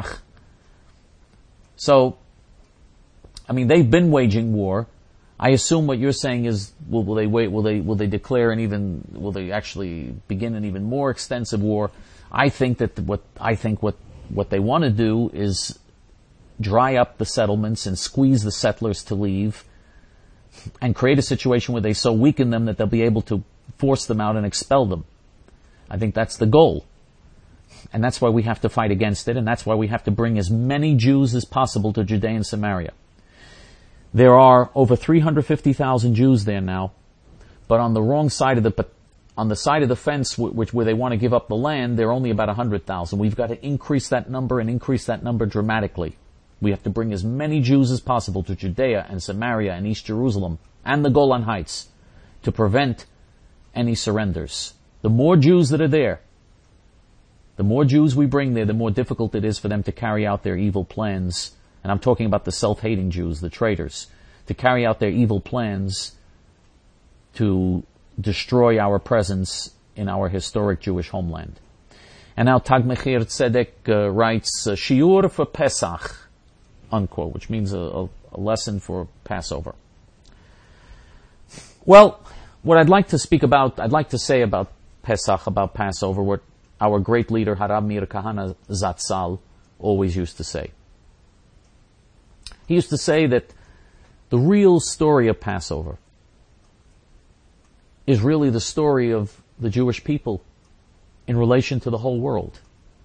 A: So, I mean, they've been waging war. I assume what you're saying is, will they declare will they actually begin an even more extensive war? I think that what they want to do is dry up the settlements and squeeze the settlers to leave and create a situation where they so weaken them that they'll be able to force them out and expel them. I think that's the goal. And that's why we have to fight against it, and that's why we have to bring as many Jews as possible to Judea and Samaria. There are over 350,000 Jews there now, but on the wrong side of on the side of the fence where they want to give up the land, there are only about 100,000. We've got to increase that number dramatically. We have to bring as many Jews as possible to Judea and Samaria and East Jerusalem and the Golan Heights to prevent any surrenders. The more Jews that are there, the more Jews we bring there, the more difficult it is for them to carry out their evil plans. And I'm talking about the self-hating Jews, the traitors, to carry out their evil plans to destroy our presence in our historic Jewish homeland. And now Tag Mechir Tzedek writes, Shiur for Pesach, unquote, which means a lesson for Passover. Well, what I'd like to say about Pesach, about Passover, our great leader Harav Mir Kahana Zatzal always used to say. He used to say that the real story of Passover is really the story of the Jewish people in relation to the whole world.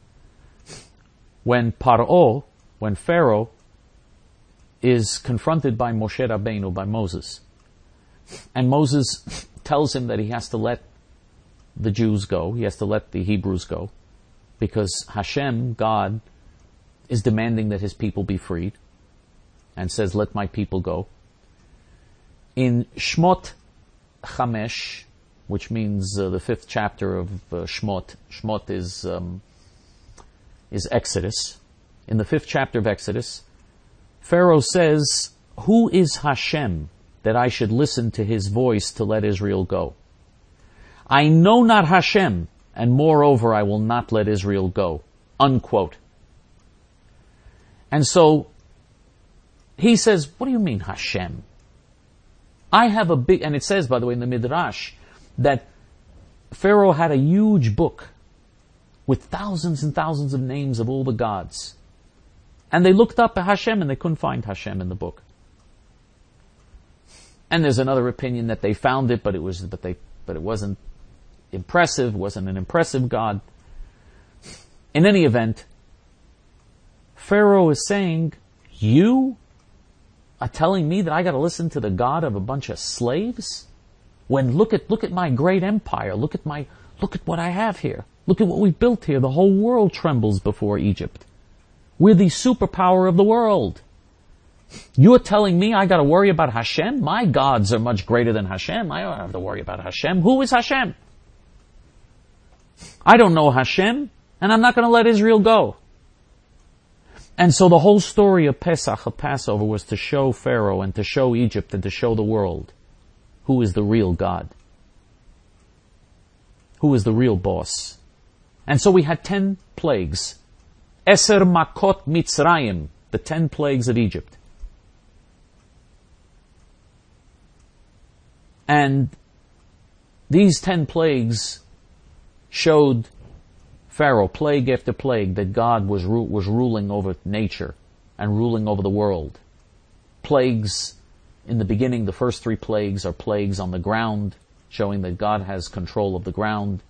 A: When Paro, when Pharaoh, is confronted by Moshe Rabbeinu, by Moses, and Moses tells him that he has to let the Jews go, he has to let the Hebrews go, because Hashem, God, is demanding that his people be freed, and says, let my people go. In Shmot Chamesh, which means the 5th chapter of Shmot, Shmot is Exodus. In the 5th chapter of Exodus, Pharaoh says, who is Hashem that I should listen to his voice to let Israel go? I know not Hashem, and moreover I will not let Israel go. Unquote. And so, he says, what do you mean Hashem? I have a big, and it says, by the way, in the Midrash, that Pharaoh had a huge book with thousands and thousands of names of all the gods. And they looked up at Hashem and they couldn't find Hashem in the book. And there's another opinion that they found it, but it wasn't impressive, wasn't an impressive God. In any event, Pharaoh is saying, you are telling me that I got to listen to the God of a bunch of slaves? When look at my great empire, look at what I have here. Look at what we've built here. The whole world trembles before Egypt. We're the superpower of the world. You're telling me I got to worry about Hashem? My gods are much greater than Hashem. I don't have to worry about Hashem. Who is Hashem? I don't know Hashem, and I'm not going to let Israel go. And so the whole story of Pesach, of Passover, was to show Pharaoh and to show Egypt and to show the world who is the real God. Who is the real boss. And so we had 10 plagues. Eser Makot Mitzrayim, the 10 plagues of Egypt. And these 10 plagues showed Pharaoh, plague after plague, that God was ruling over nature and ruling over the world. Plagues, in the beginning, the first 3 plagues are plagues on the ground, showing that God has control of the ground.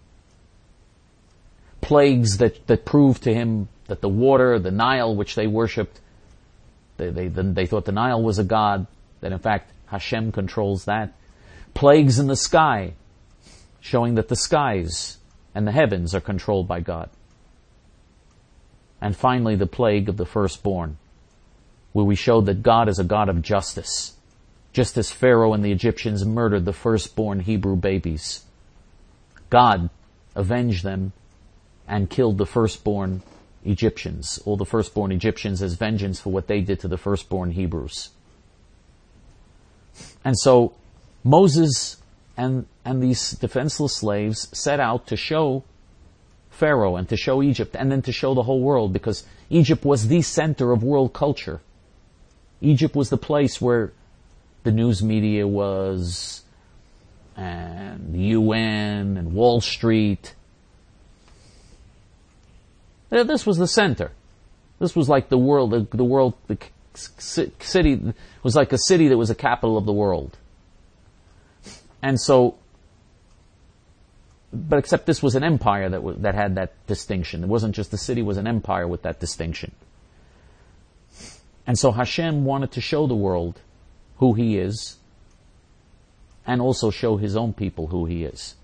A: Plagues that prove to him that the water, the Nile, which they worshipped, they thought the Nile was a god, that in fact Hashem controls that. Plagues in the sky, showing that the skies and the heavens are controlled by God. And finally the plague of the firstborn, where we showed that God is a God of justice. Just as Pharaoh and the Egyptians murdered the firstborn Hebrew babies, God avenged them and killed the firstborn Egyptians, all the firstborn Egyptians, as vengeance for what they did to the firstborn Hebrews. And so Moses and these defenseless slaves set out to show Pharaoh and to show Egypt and then to show the whole world, because Egypt was the center of world culture. Egypt was the place where the news media was, and the UN and Wall Street. This was the center. This was like the world, the city was like a city that was a capital of the world. And so, but except this was an empire that had that distinction. It wasn't just a city, it was an empire with that distinction. And so Hashem wanted to show the world who he is, and also show his own people who he is.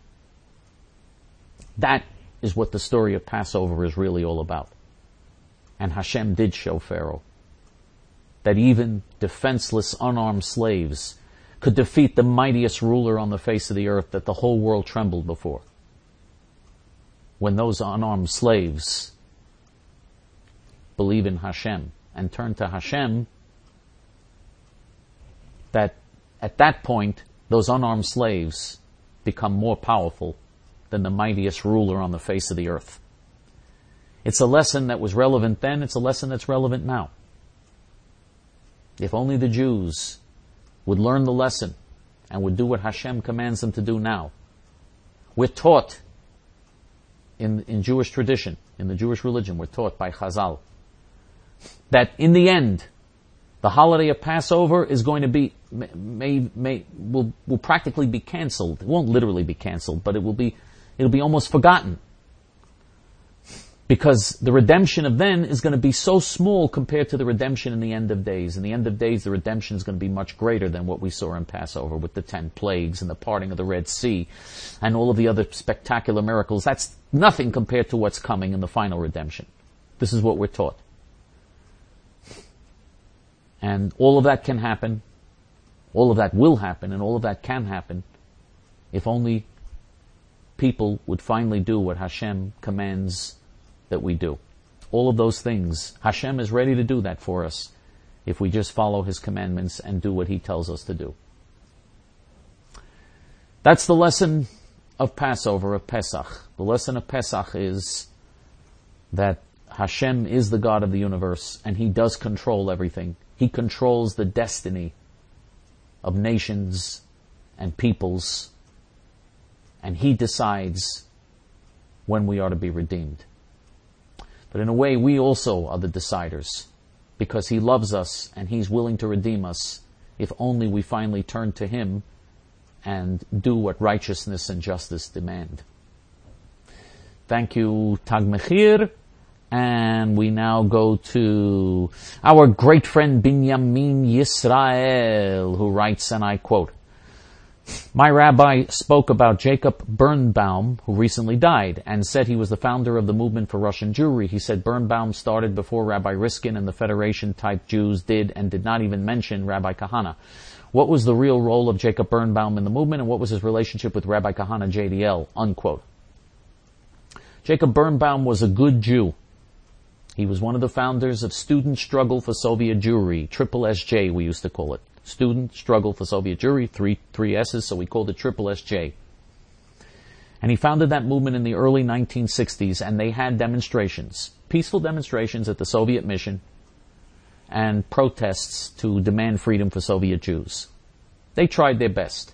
A: That is what the story of Passover is really all about. And Hashem did show Pharaoh that even defenseless, unarmed slaves could defeat the mightiest ruler on the face of the earth that the whole world trembled before. When those unarmed slaves believe in Hashem and turn to Hashem, that at that point, those unarmed slaves become more powerful than the mightiest ruler on the face of the earth. It's a lesson that was relevant then, it's a lesson that's relevant now. If only the Jews would learn the lesson and would do what Hashem commands them to do now. We're taught in Jewish tradition, in the Jewish religion, we're taught by Chazal, that in the end, the holiday of Passover is going to be, will practically be canceled. It won't literally be canceled, but it'll be almost forgotten. Because the redemption of then is going to be so small compared to the redemption in the end of days. In the end of days, the redemption is going to be much greater than what we saw in Passover with the 10 plagues and the parting of the Red Sea and all of the other spectacular miracles. That's nothing compared to what's coming in the final redemption. This is what we're taught. And all of that can happen, all of that will happen, and all of that can happen if only people would finally do what Hashem commands that we do. All of those things, Hashem is ready to do that for us if we just follow His commandments and do what He tells us to do. That's the lesson of Passover, of Pesach. The lesson of Pesach is that Hashem is the God of the universe and He does control everything. He controls the destiny of nations and peoples, and He decides when we are to be redeemed. But in a way, we also are the deciders, because He loves us and He's willing to redeem us if only we finally turn to Him and do what righteousness and justice demand. Thank you, Tag Mechir. And we now go to our great friend Binyamin Yisrael, who writes, and I quote, "My rabbi spoke about Jacob Birnbaum, who recently died, and said he was the founder of the movement for Russian Jewry. He said Birnbaum started before Rabbi Riskin and the Federation-type Jews did, and did not even mention Rabbi Kahana. What was the real role of Jacob Birnbaum in the movement, and what was his relationship with Rabbi Kahana JDL?" Unquote. Jacob Birnbaum was a good Jew. He was one of the founders of Student Struggle for Soviet Jewry, Triple SJ we used to call it. Student Struggle for Soviet Jewry, three S's, so we called it Triple SJ. And he founded that movement in the early 1960s, and they had demonstrations, peaceful demonstrations at the Soviet mission, and protests to demand freedom for Soviet Jews. They tried their best.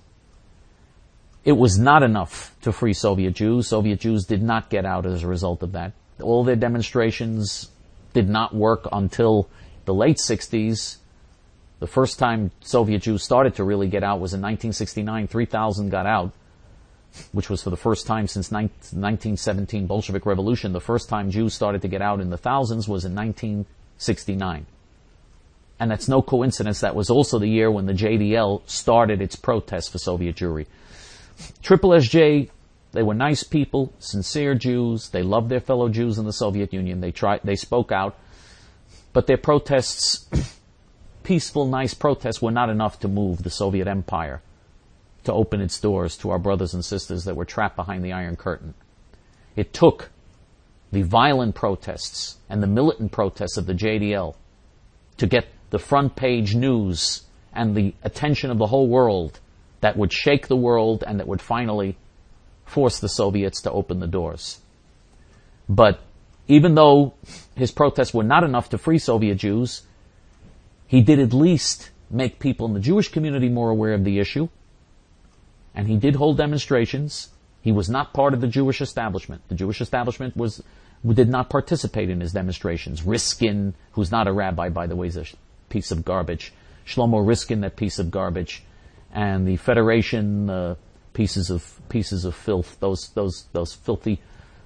A: It was not enough to free Soviet Jews. Soviet Jews did not get out as a result of that. All their demonstrations did not work until the late 60s. The first time Soviet Jews started to really get out was in 1969. 3,000 got out, which was for the first time since 1917 Bolshevik Revolution. The first time Jews started to get out in the thousands was in 1969. And that's no coincidence. That was also the year when the JDL started its protest for Soviet Jewry. Triple SJ, they were nice people, sincere Jews. They loved their fellow Jews in the Soviet Union. They spoke out. But their protests, peaceful, nice protests, were not enough to move the Soviet Empire to open its doors to our brothers and sisters that were trapped behind the Iron Curtain. It took the violent protests and the militant protests of the JDL to get the front page news and the attention of the whole world that would shake the world and that would finally force the Soviets to open the doors. But even though his protests were not enough to free Soviet Jews, he did at least make people in the Jewish community more aware of the issue, and he did hold demonstrations. He was not part of the Jewish establishment. The Jewish establishment did not participate in his demonstrations. Riskin, who's not a rabbi, by the way, is a piece of garbage. Shlomo Riskin, that piece of garbage, and the Federation, pieces of filth. Those filthy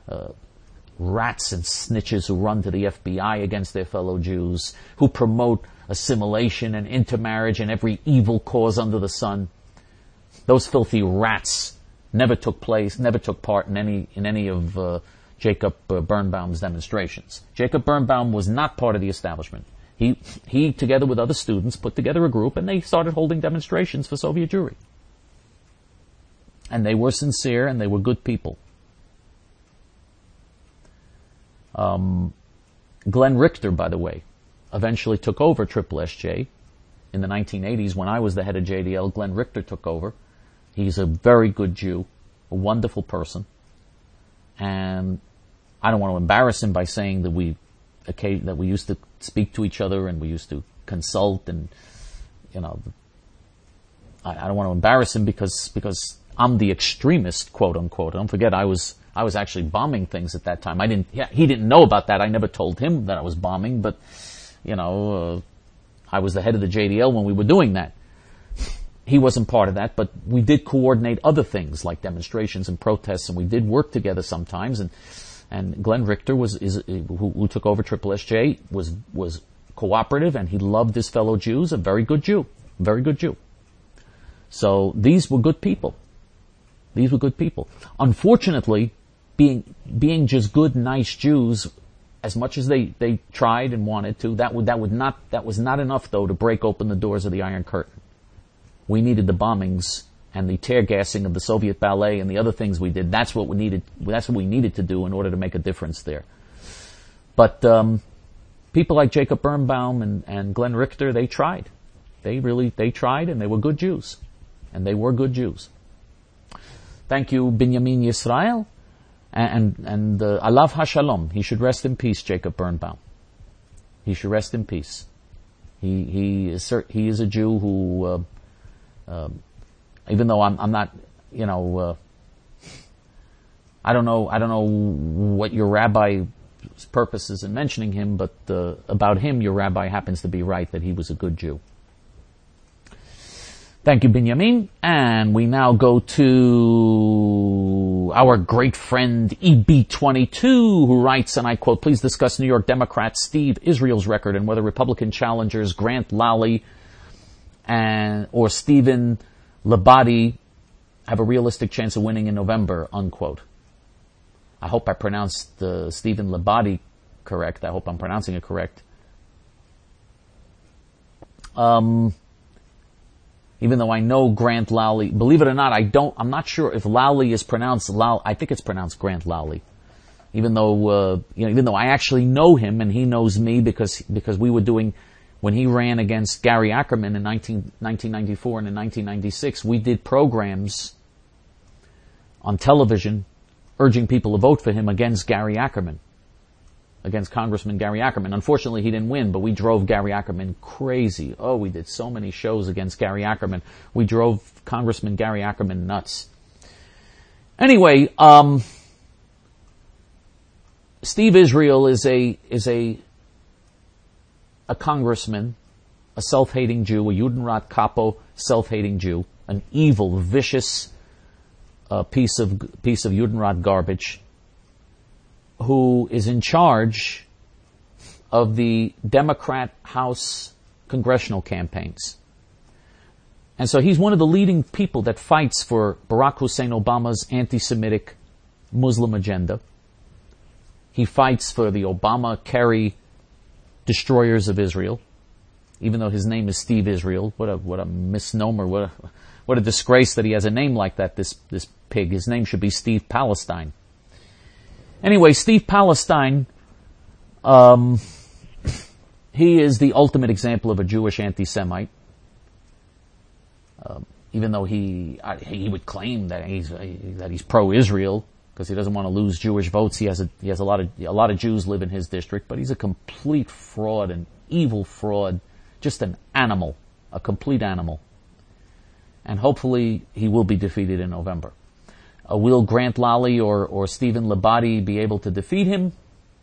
A: rats and snitches who run to the FBI against their fellow Jews, who promote assimilation and intermarriage and every evil cause under the sun. Those filthy rats never took part in any of Jacob Birnbaum's demonstrations. Jacob Birnbaum was not part of the establishment. He, together with other students, put together a group, and they started holding demonstrations for Soviet Jewry. And they were sincere, and they were good people. Glenn Richter, by the way, eventually took over Triple SJ. In the 1980s, when I was the head of JDL, Glenn Richter took over. He's a very good Jew, a wonderful person. And I don't want to embarrass him by saying that we used to speak to each other and we used to consult, and I don't want to embarrass him because I'm the extremist, quote unquote. Don't forget, I was I was actually bombing things at that time. He didn't know about that. I never told him that I was bombing, but, I was the head of the JDL when we were doing that. He wasn't part of that, but we did coordinate other things like demonstrations and protests, and we did work together sometimes. And Glenn Richter who took over Triple SJ was cooperative, and he loved his fellow Jews. A very good Jew. So these were good people. Unfortunately, being just good, nice Jews, as much as they tried and wanted to, that was not enough though to break open the doors of the Iron Curtain. We needed the bombings and the tear gassing of the Soviet ballet and the other things we did. That's what we needed to do in order to make a difference there. But people like Jacob Birnbaum and Glenn Richter, they tried. They tried, and they were good Jews. Thank you, Binyamin Yisrael, and Alav HaShalom. He should rest in peace, Jacob Birnbaum. He should rest in peace. He is a Jew who, even though I'm not, I don't know what your rabbi's purpose is in mentioning him, but about him, your rabbi happens to be right that he was a good Jew. Thank you, Binyamin. And we now go to our great friend EB22, who writes, and I quote, "Please discuss New York Democrat Steve Israel's record and whether Republican challengers Grant Lally or Stephen Labate have a realistic chance of winning in November," unquote. I hope I pronounced Stephen Labate correct. I hope I'm pronouncing it correct. Even though I know Grant Lally, believe it or not, I'm not sure if Lally is pronounced Lally. I think it's pronounced Grant Lally. Even though I actually know him and he knows me because we were doing, when he ran against Gary Ackerman in 1994 and in 1996, we did programs on television urging people to vote for him against Gary Ackerman, against Congressman Gary Ackerman. Unfortunately, he didn't win, but we drove Gary Ackerman crazy. Oh, we did so many shows against Gary Ackerman. We drove Congressman Gary Ackerman nuts. Anyway, Steve Israel is a congressman, a self-hating Jew, a Judenrat Capo self-hating Jew, an evil, vicious piece of Judenrat garbage, who is in charge of the Democrat House congressional campaigns. And so he's one of the leading people that fights for Barack Hussein Obama's anti-Semitic Muslim agenda. He fights for the Obama-Kerry destroyers of Israel, even though his name is Steve Israel. What a misnomer, what a disgrace that he has a name like that, this pig. His name should be Steve Palestine. Anyway, Steve Palestine, he is the ultimate example of a Jewish anti-Semite. Even though he would claim that he's pro-Israel because he doesn't want to lose Jewish votes. He has a lot of Jews live in his district, but he's a complete fraud, an evil fraud, just an animal, a complete animal. And hopefully he will be defeated in November. Will Grant Lally or Stephen Labate be able to defeat him?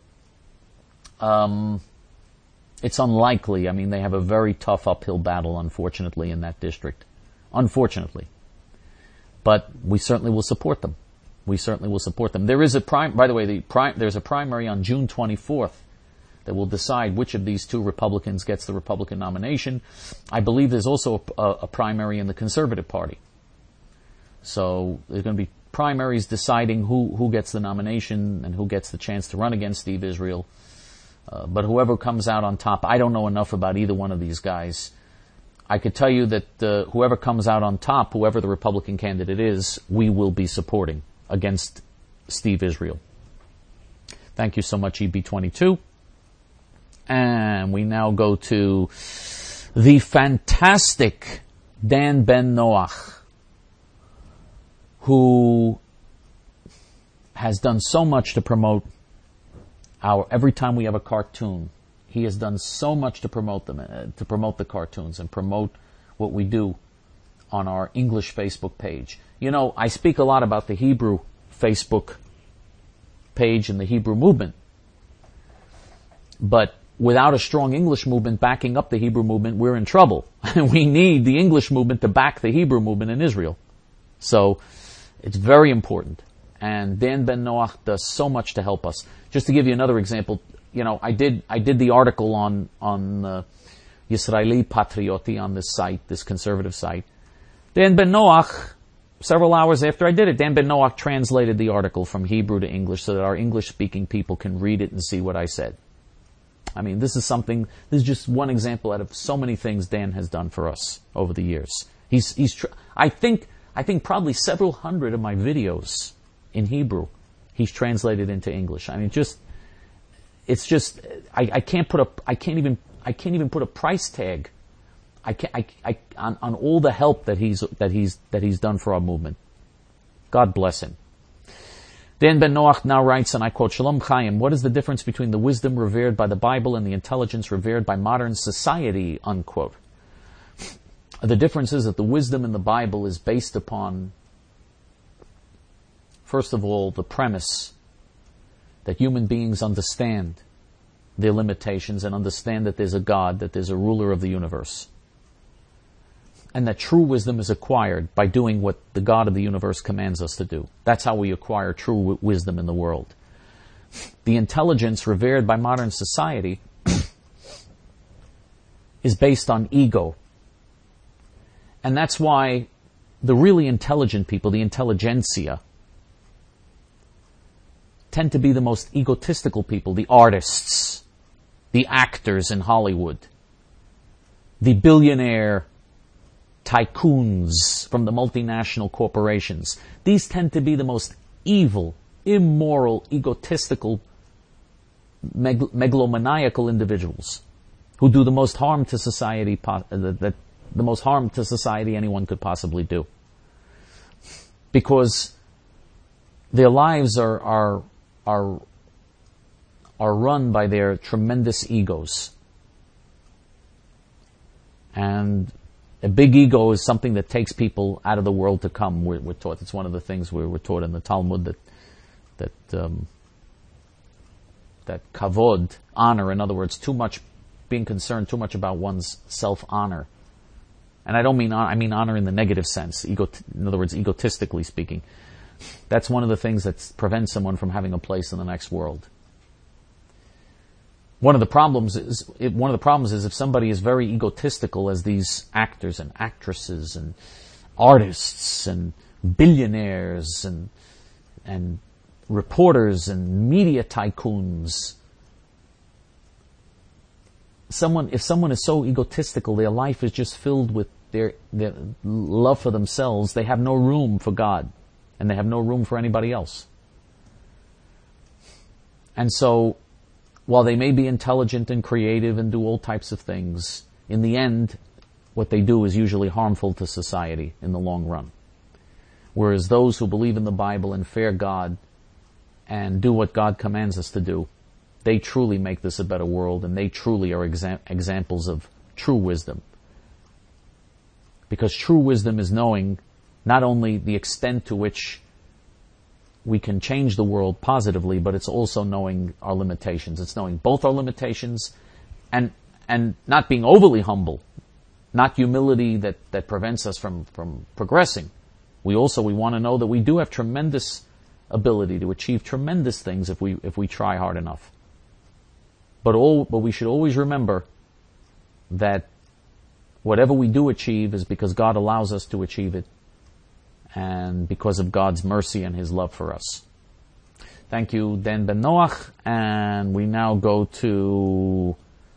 A: It's unlikely. I mean, they have a very tough uphill battle, unfortunately, in that district. Unfortunately. But we certainly will support them. There is by the way, there's a primary on June 24th that will decide which of these two Republicans gets the Republican nomination. I believe there's also a primary in the Conservative Party. So there's going to be primaries deciding who gets the nomination and who gets the chance to run against Steve Israel. But whoever comes out on top, I don't know enough about either one of these guys. I could tell you that whoever comes out on top, whoever the Republican candidate is, we will be supporting against Steve Israel. Thank you so much, EB22. And we now go to the fantastic Dan Ben Noach, who has done so much to promote every time we have a cartoon, he has done so much to promote them, to promote the cartoons and promote what we do on our English Facebook page. You know, I speak a lot about the Hebrew Facebook page in the Hebrew movement. But without a strong English movement backing up the Hebrew movement, we're in trouble. We need the English movement to back the Hebrew movement in Israel. So it's very important. And Dan Ben Noach does so much to help us. Just to give you another example, I did the article on Yisraeli Patrioti on this site, this conservative site. Dan Ben Noach, several hours after I did it, Dan Ben Noach translated the article from Hebrew to English so that our English-speaking people can read it and see what I said. I mean, this is just one example out of so many things Dan has done for us over the years. I think probably several hundred of my videos in Hebrew, he's translated into English. I mean, I can't even put a price tag on all the help that he's done for our movement. God bless him. Dan Ben Noach now writes, and I quote, Shalom Chaim, what is the difference between the wisdom revered by the Bible and the intelligence revered by modern society, unquote? The difference is that the wisdom in the Bible is based upon, first of all, the premise that human beings understand their limitations and understand that there's a God, that there's a ruler of the universe. And that true wisdom is acquired by doing what the God of the universe commands us to do. That's how we acquire true wisdom in the world. The intelligence revered by modern society is based on ego. And that's why the really intelligent people, the intelligentsia, tend to be the most egotistical people, the artists, the actors in Hollywood, the billionaire tycoons from the multinational corporations. These tend to be the most evil, immoral, egotistical, megalomaniacal individuals who do the most harm to society, the most harm to society anyone could possibly do. Because their lives are run by their tremendous egos. And a big ego is something that takes people out of the world to come. We're taught. It's one of the things we're taught in the Talmud that kavod, honor, in other words, being concerned too much about one's self-honor. And I mean honor in the negative sense. In other words, egotistically speaking. That's one of the things that prevents someone from having a place in the next world. One of the problems is if somebody is very egotistical, as these actors and actresses and artists and billionaires and reporters and media tycoons. If someone is so egotistical, their life is just filled with their love for themselves, they have no room for God, and they have no room for anybody else. And so, while they may be intelligent and creative and do all types of things, in the end, what they do is usually harmful to society in the long run. Whereas those who believe in the Bible and fear God and do what God commands us to do, they truly make this a better world, and they truly are examples of true wisdom. Because true wisdom is knowing not only the extent to which we can change the world positively, but it's also knowing our limitations. It's knowing both our limitations and not being overly humble, not humility that prevents us from progressing. We want to know that we do have tremendous ability to achieve tremendous things if we try hard enough. But we should always remember that whatever we do achieve is because God allows us to achieve it, and because of God's mercy and His love for us. Thank you, Dan Ben Noach, and we now go to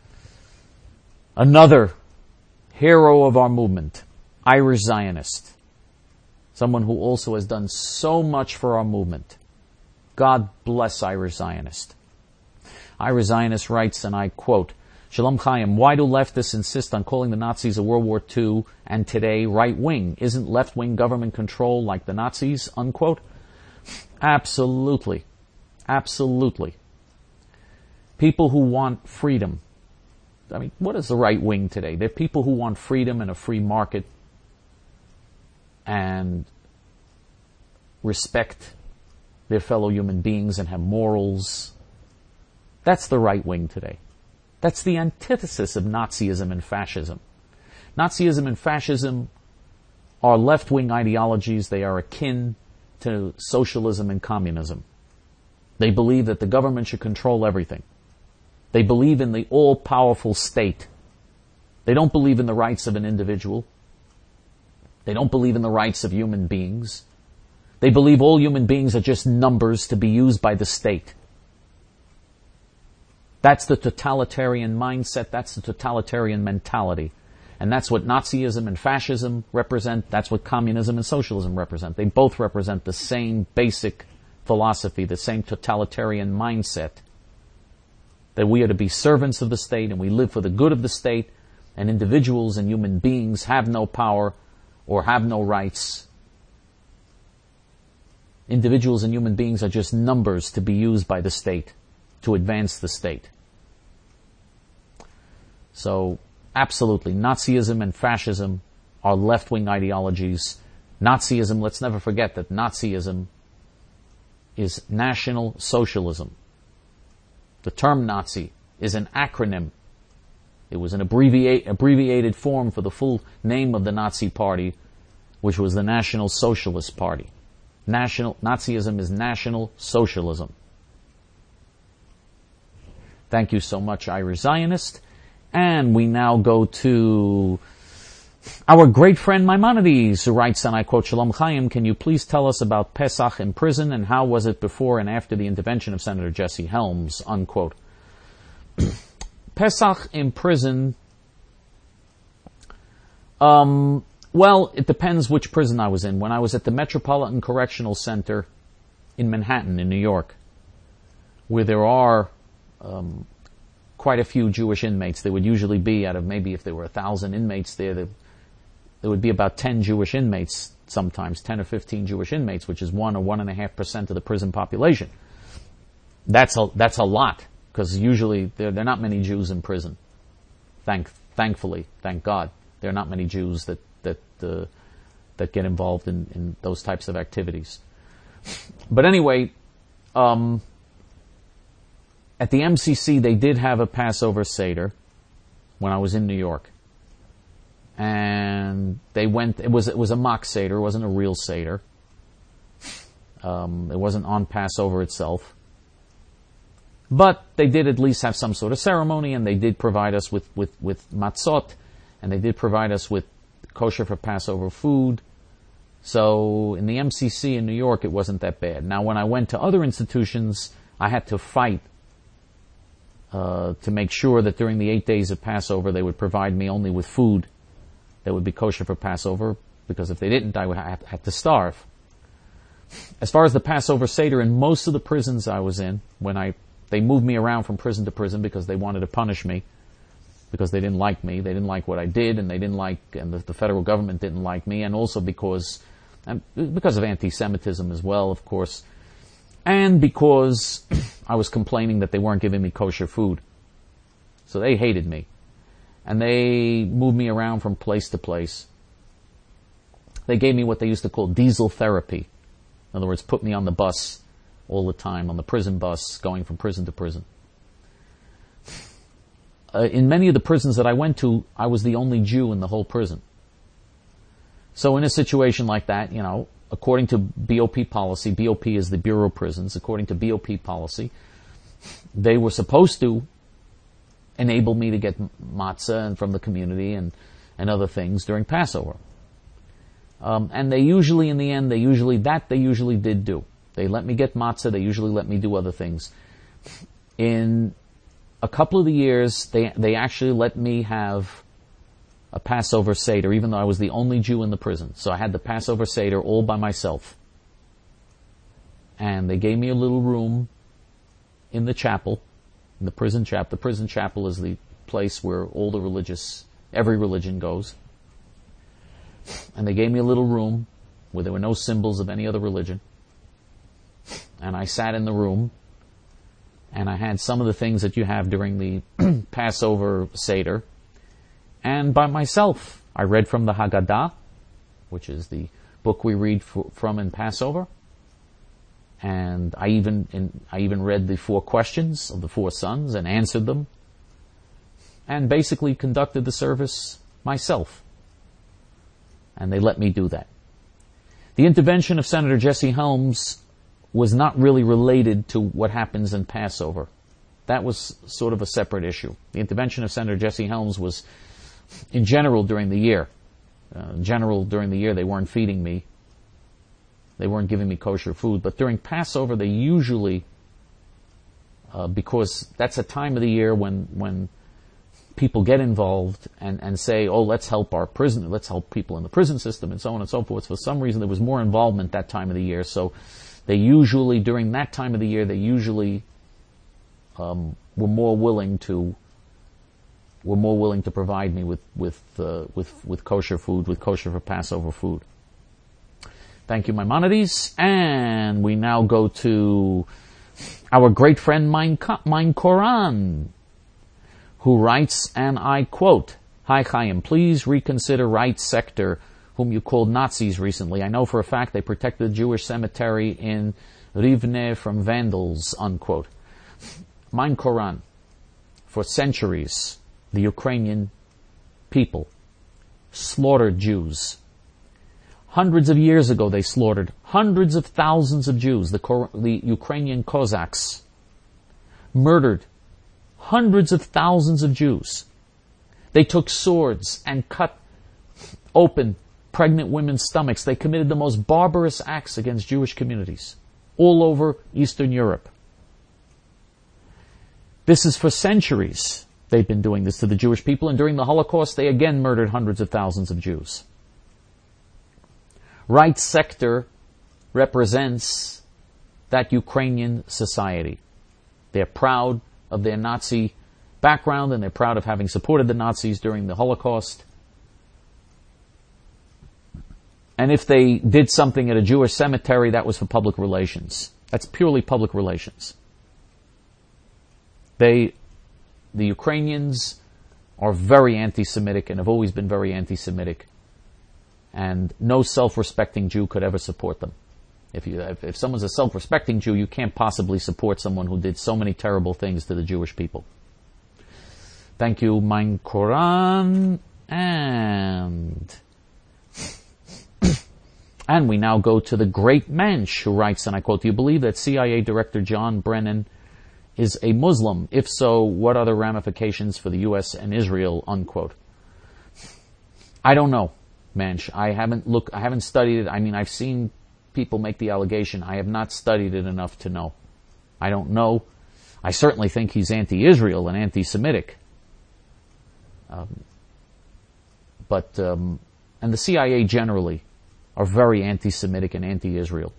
A: another hero of our movement, Irish Zionist, someone who also has done so much for our movement. God bless Irish Zionist. Irish Zionist writes, and I quote, Shalom Chaim, why do leftists insist on calling the Nazis of World War II and today right-wing? Isn't left-wing government control like the Nazis? Unquote. Absolutely. Absolutely. People who want freedom. I mean, what is the right wing today? They're people who want freedom and a free market and respect their fellow human beings and have morals. That's the right wing today. That's the antithesis of Nazism and fascism. Nazism and fascism are left-wing ideologies. They are akin to socialism and communism. They believe that the government should control everything. They believe in the all-powerful state. They don't believe in the rights of an individual. They don't believe in the rights of human beings. They believe all human beings are just numbers to be used by the state. That's the totalitarian mindset. That's the totalitarian mentality. And that's what Nazism and fascism represent. That's what communism and socialism represent. They both represent the same basic philosophy, the same totalitarian mindset, that we are to be servants of the state and we live for the good of the state, and individuals and human beings have no power or have no rights. Individuals and human beings are just numbers to be used by the state to advance the state. So, absolutely, Nazism and fascism are left-wing ideologies. Nazism, let's never forget that Nazism is National Socialism. The term Nazi is an acronym. It was an abbreviated form for the full name of the Nazi Party, which was the National Socialist Party. Nazism is National Socialism. Thank you so much, Irish Zionist. And we now go to our great friend Maimonides, who writes, and I quote, Shalom Chaim, can you please tell us about Pesach in prison and how was it before and after the intervention of Senator Jesse Helms, unquote. Pesach in prison, well, it depends which prison I was in. When I was at the Metropolitan Correctional Center in Manhattan, in New York, where there are quite a few Jewish inmates, there would usually be, out of maybe if there were 1,000 inmates there would be about 10 Jewish inmates, sometimes 10 or 15 Jewish inmates, which is 1 or 1.5% of the prison population. That's a lot, because usually there are not many Jews in prison. Thankfully, thank God, there are not many Jews that get involved in those types of activities. But anyway, at the MCC they did have a Passover Seder when I was in New York. And they went, it was a mock Seder, it wasn't a real Seder. It wasn't on Passover itself. But they did at least have some sort of ceremony, and they did provide us with matzot, and they did provide us with kosher for Passover food. So in the MCC in New York, it wasn't that bad. Now when I went to other institutions, I had to fight to make sure that during the 8 days of Passover, they would provide me only with food that would be kosher for Passover, because if they didn't, I would have to starve. As far as the Passover Seder, in most of the prisons I was in, they moved me around from prison to prison because they wanted to punish me, because they didn't like me, they didn't like what I did, and the federal government didn't like me, and also because of anti-Semitism as well, of course, and because I was complaining that they weren't giving me kosher food. So they hated me. And they moved me around from place to place. They gave me what they used to call diesel therapy. In other words, put me on the bus all the time, on the prison bus, going from prison to prison. In many of the prisons that I went to, I was the only Jew in the whole prison. So in a situation like that, according to BOP policy, BOP is the Bureau of Prisons, according to BOP policy, they were supposed to enable me to get matzah and from the community and other things during Passover. And they usually, in the end, they usually did do. They let me get matzah, they usually let me do other things. In a couple of the years, they actually let me have a Passover Seder, even though I was the only Jew in the prison. So I had the Passover Seder all by myself. And they gave me a little room in the chapel, in the prison chapel. The prison chapel is the place where every religion goes. And they gave me a little room where there were no symbols of any other religion. And I sat in the room, and I had some of the things that you have during the Passover Seder. And by myself, I read from the Haggadah, which is the book we read from in Passover. And I even read the 4 questions of the 4 sons and answered them, and basically conducted the service myself. And they let me do that. The intervention of Senator Jesse Helms was not really related to what happens in Passover. That was sort of a separate issue. The intervention of Senator Jesse Helms was in general during the year. During the year, they weren't feeding me. They weren't giving me kosher food. But during Passover, they usually, because that's a time of the year when people get involved and say, oh, let's help our prison, let's help people in the prison system, and so on and so forth. For some reason, there was more involvement that time of the year. So they usually, during that time of the year, they usually were more willing to provide me with kosher food, with kosher for Passover food. Thank you, Maimonides. And we now go to our great friend Mein Koran, who writes, and I quote, "Hi Chaim, please reconsider right sector, whom you called Nazis recently. I know for a fact they protected the Jewish cemetery in Rivne from vandals," unquote. Mein Koran. For centuries, the Ukrainian people slaughtered Jews. Hundreds of years ago, they slaughtered hundreds of thousands of Jews. The Ukrainian Cossacks murdered hundreds of thousands of Jews. They took swords and cut open pregnant women's stomachs. They committed the most barbarous acts against Jewish communities all over Eastern Europe. This is for centuries. They've been doing this to the Jewish people, and during the Holocaust, they again murdered hundreds of thousands of Jews. Right sector represents that Ukrainian society. They're proud of their Nazi background, and they're proud of having supported the Nazis during the Holocaust. And if they did something at a Jewish cemetery, that was for public relations. That's purely public relations. The Ukrainians are very anti-Semitic and have always been very anti-Semitic. And no self-respecting Jew could ever support them. If someone's a self-respecting Jew, you can't possibly support someone who did so many terrible things to the Jewish people. Thank you, Mein Koran. And we now go to the great Mensch, who writes, and I quote, "Do you believe that CIA Director John Brennan is a Muslim? If so, what are the ramifications for the U.S. and Israel?" Unquote. I don't know, Mensch. I haven't studied it. I mean, I've seen people make the allegation. I have not studied it enough to know. I don't know. I certainly think he's anti-Israel and anti-Semitic. And the CIA generally are very anti-Semitic and anti-Israel.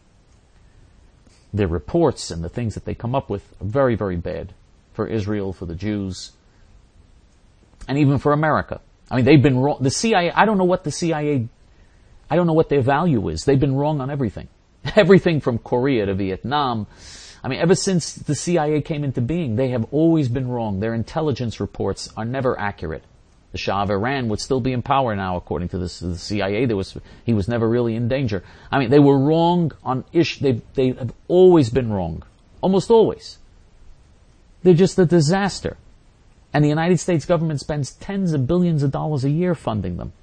A: Their reports and the things that they come up with are very, very bad for Israel, for the Jews, and even for America. I mean, they've been wrong. The CIA, I don't know what their value is. They've been wrong on everything. Everything from Korea to Vietnam. I mean, ever since the CIA came into being, they have always been wrong. Their intelligence reports are never accurate. The Shah of Iran would still be in power now, according to the CIA. He was never really in danger. I mean, they were wrong on they have always been wrong. Almost always. They're just a disaster. And the United States government spends tens of billions of dollars a year funding them.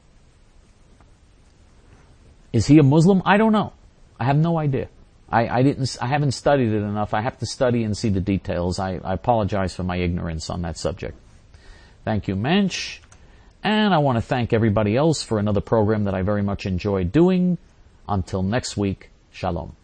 A: Is he a Muslim? I don't know. I have no idea. I haven't studied it enough. I have to study and see the details. I apologize for my ignorance on that subject. Thank you, Mensch. And I want to thank everybody else for another program that I very much enjoyed doing. Until next week, Shalom.